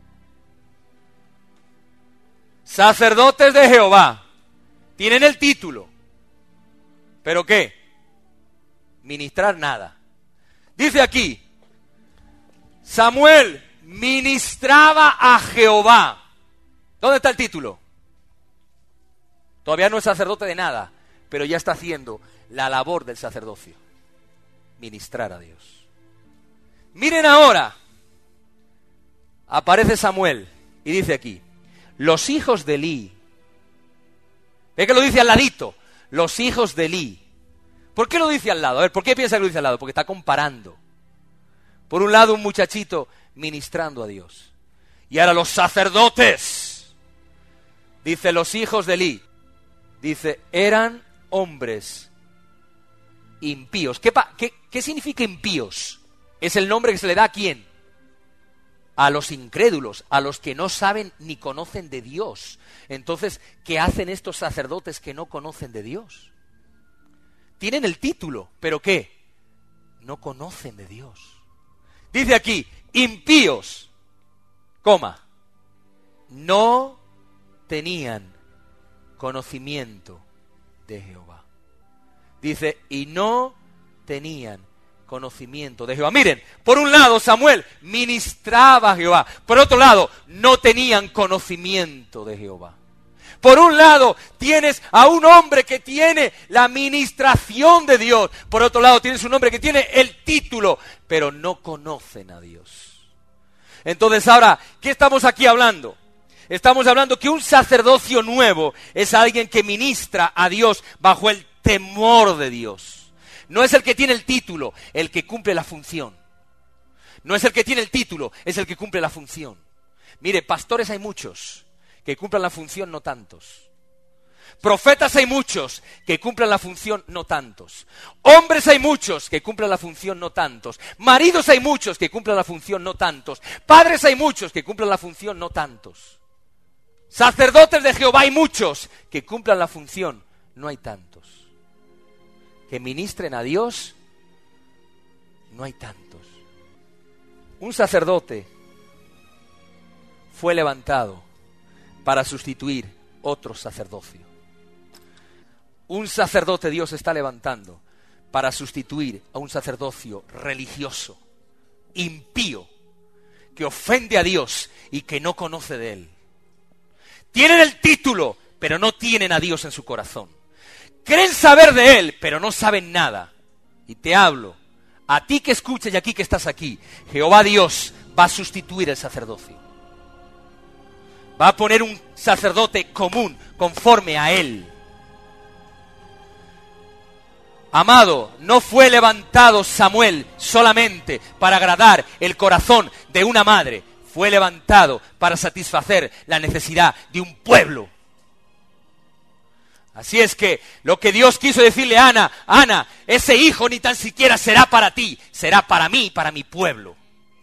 Sacerdotes de Jehová, tienen el título, ¿pero qué? Ministrar nada. Dice aquí, Samuel ministraba a Jehová. ¿Dónde está el título? Todavía no es sacerdote de nada, pero ya está haciendo la labor del sacerdocio, ministrar a Dios. Miren ahora, aparece Samuel y dice aquí, los hijos de Elí, ve que lo dice al ladito, los hijos de Elí. ¿Por qué lo dice al lado? A ver, ¿por qué piensa que lo dice al lado? Porque está comparando. Por un lado un muchachito ministrando a Dios. Y ahora los sacerdotes, dice los hijos de Elí, dice, eran hombres impíos. ¿Qué, pa- qué, qué significa impíos? Es el nombre que se le da a ¿quién? A los incrédulos, a los que no saben ni conocen de Dios. Entonces, ¿qué hacen estos sacerdotes que no conocen de Dios? Tienen el título, ¿pero qué? No conocen de Dios. Dice aquí, impíos, coma, no tenían conocimiento de Jehová. Dice, y no tenían conocimiento de Jehová. Miren, por un lado Samuel ministraba a Jehová, por otro lado no tenían conocimiento de Jehová. Por un lado tienes a un hombre que tiene la ministración de Dios, por otro lado tienes un hombre que tiene el título, pero no conocen a Dios. Entonces ahora, ¿qué estamos aquí hablando? Estamos hablando que un sacerdocio nuevo es alguien que ministra a Dios bajo el temor de Dios. No es el que tiene el título, el que cumple la función. No es el que tiene el título, es el que cumple la función. Mire, pastores hay muchos, que cumplan la función no tantos. Profetas hay muchos, que cumplan la función no tantos. Hombres hay muchos, que cumplan la función no tantos. Maridos hay muchos, que cumplan la función no tantos. Padres hay muchos, que cumplan la función no tantos. Sacerdotes de Jehová hay muchos, que cumplan la función, no hay tantos. Que ministren a Dios, no hay tantos. Un sacerdote fue levantado para sustituir otro sacerdocio. Un sacerdote Dios está levantando para sustituir a un sacerdocio religioso, impío, que ofende a Dios y que no conoce de Él. Tienen el título, pero no tienen a Dios en su corazón. Creen saber de Él, pero no saben nada. Y te hablo, a ti que escuchas y aquí que estás aquí, Jehová Dios va a sustituir el sacerdocio. Va a poner un sacerdote común, conforme a Él. Amado, no fue levantado Samuel solamente para agradar el corazón de una madre. Fue levantado para satisfacer la necesidad de un pueblo. Así es que lo que Dios quiso decirle a Ana, Ana, ese hijo ni tan siquiera será para ti, será para mí, para mi pueblo.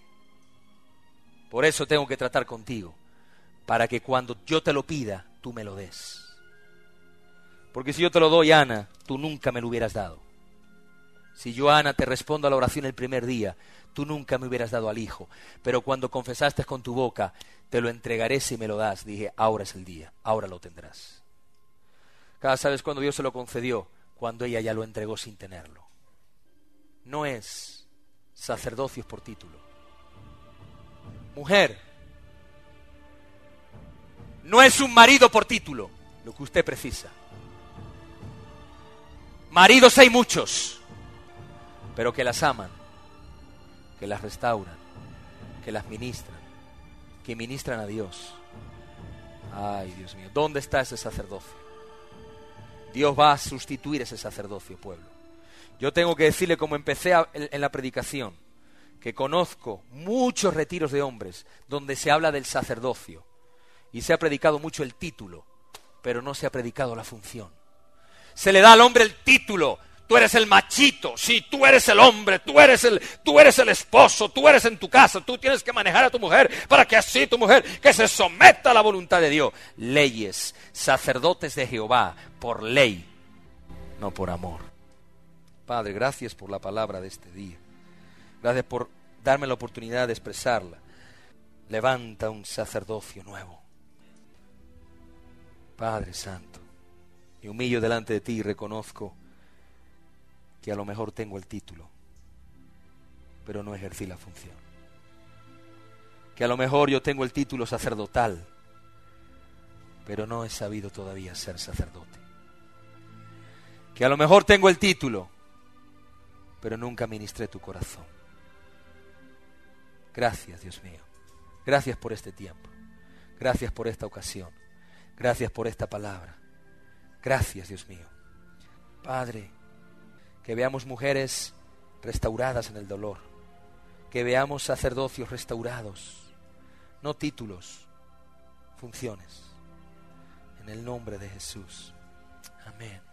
Por eso tengo que tratar contigo, para que cuando yo te lo pida, tú me lo des. Porque si yo te lo doy, Ana, tú nunca me lo hubieras dado. Si yo, Ana, te respondo a la oración el primer día, tú nunca me hubieras dado al hijo. Pero cuando confesaste con tu boca, te lo entregaré si me lo das. Dije, ahora es el día, ahora lo tendrás. Cada ¿sabes cuándo Dios se lo concedió? Cuando ella ya lo entregó sin tenerlo. No es sacerdocio por título. Mujer, no es un marido por título, lo que usted precisa. Maridos hay muchos, pero que las aman, que las restauran, que las ministran, que ministran a Dios. Ay, Dios mío, ¿dónde está ese sacerdocio? Dios va a sustituir ese sacerdocio, pueblo. Yo tengo que decirle, como empecé a, en, en la predicación, que conozco muchos retiros de hombres donde se habla del sacerdocio y se ha predicado mucho el título, pero no se ha predicado la función. Se le da al hombre el título. Tú eres el machito, sí, tú eres el hombre, tú eres el, tú eres el esposo, tú eres en tu casa, tú tienes que manejar a tu mujer para que así tu mujer, que se someta a la voluntad de Dios. Leyes, sacerdotes de Jehová, por ley, no por amor. Padre, gracias por la palabra de este día. Gracias por darme la oportunidad de expresarla. Levanta un sacerdocio nuevo. Padre Santo, me humillo delante de ti y reconozco que a lo mejor tengo el título, pero no ejercí la función. Que a lo mejor yo tengo el título sacerdotal, pero no he sabido todavía ser sacerdote. Que a lo mejor tengo el título, pero nunca ministré tu corazón. Gracias, Dios mío. Gracias por este tiempo. Gracias por esta ocasión. Gracias por esta palabra. Gracias, Dios mío. Padre, que veamos mujeres restauradas en el dolor, que veamos sacerdocios restaurados, no títulos, funciones, en el nombre de Jesús. Amén.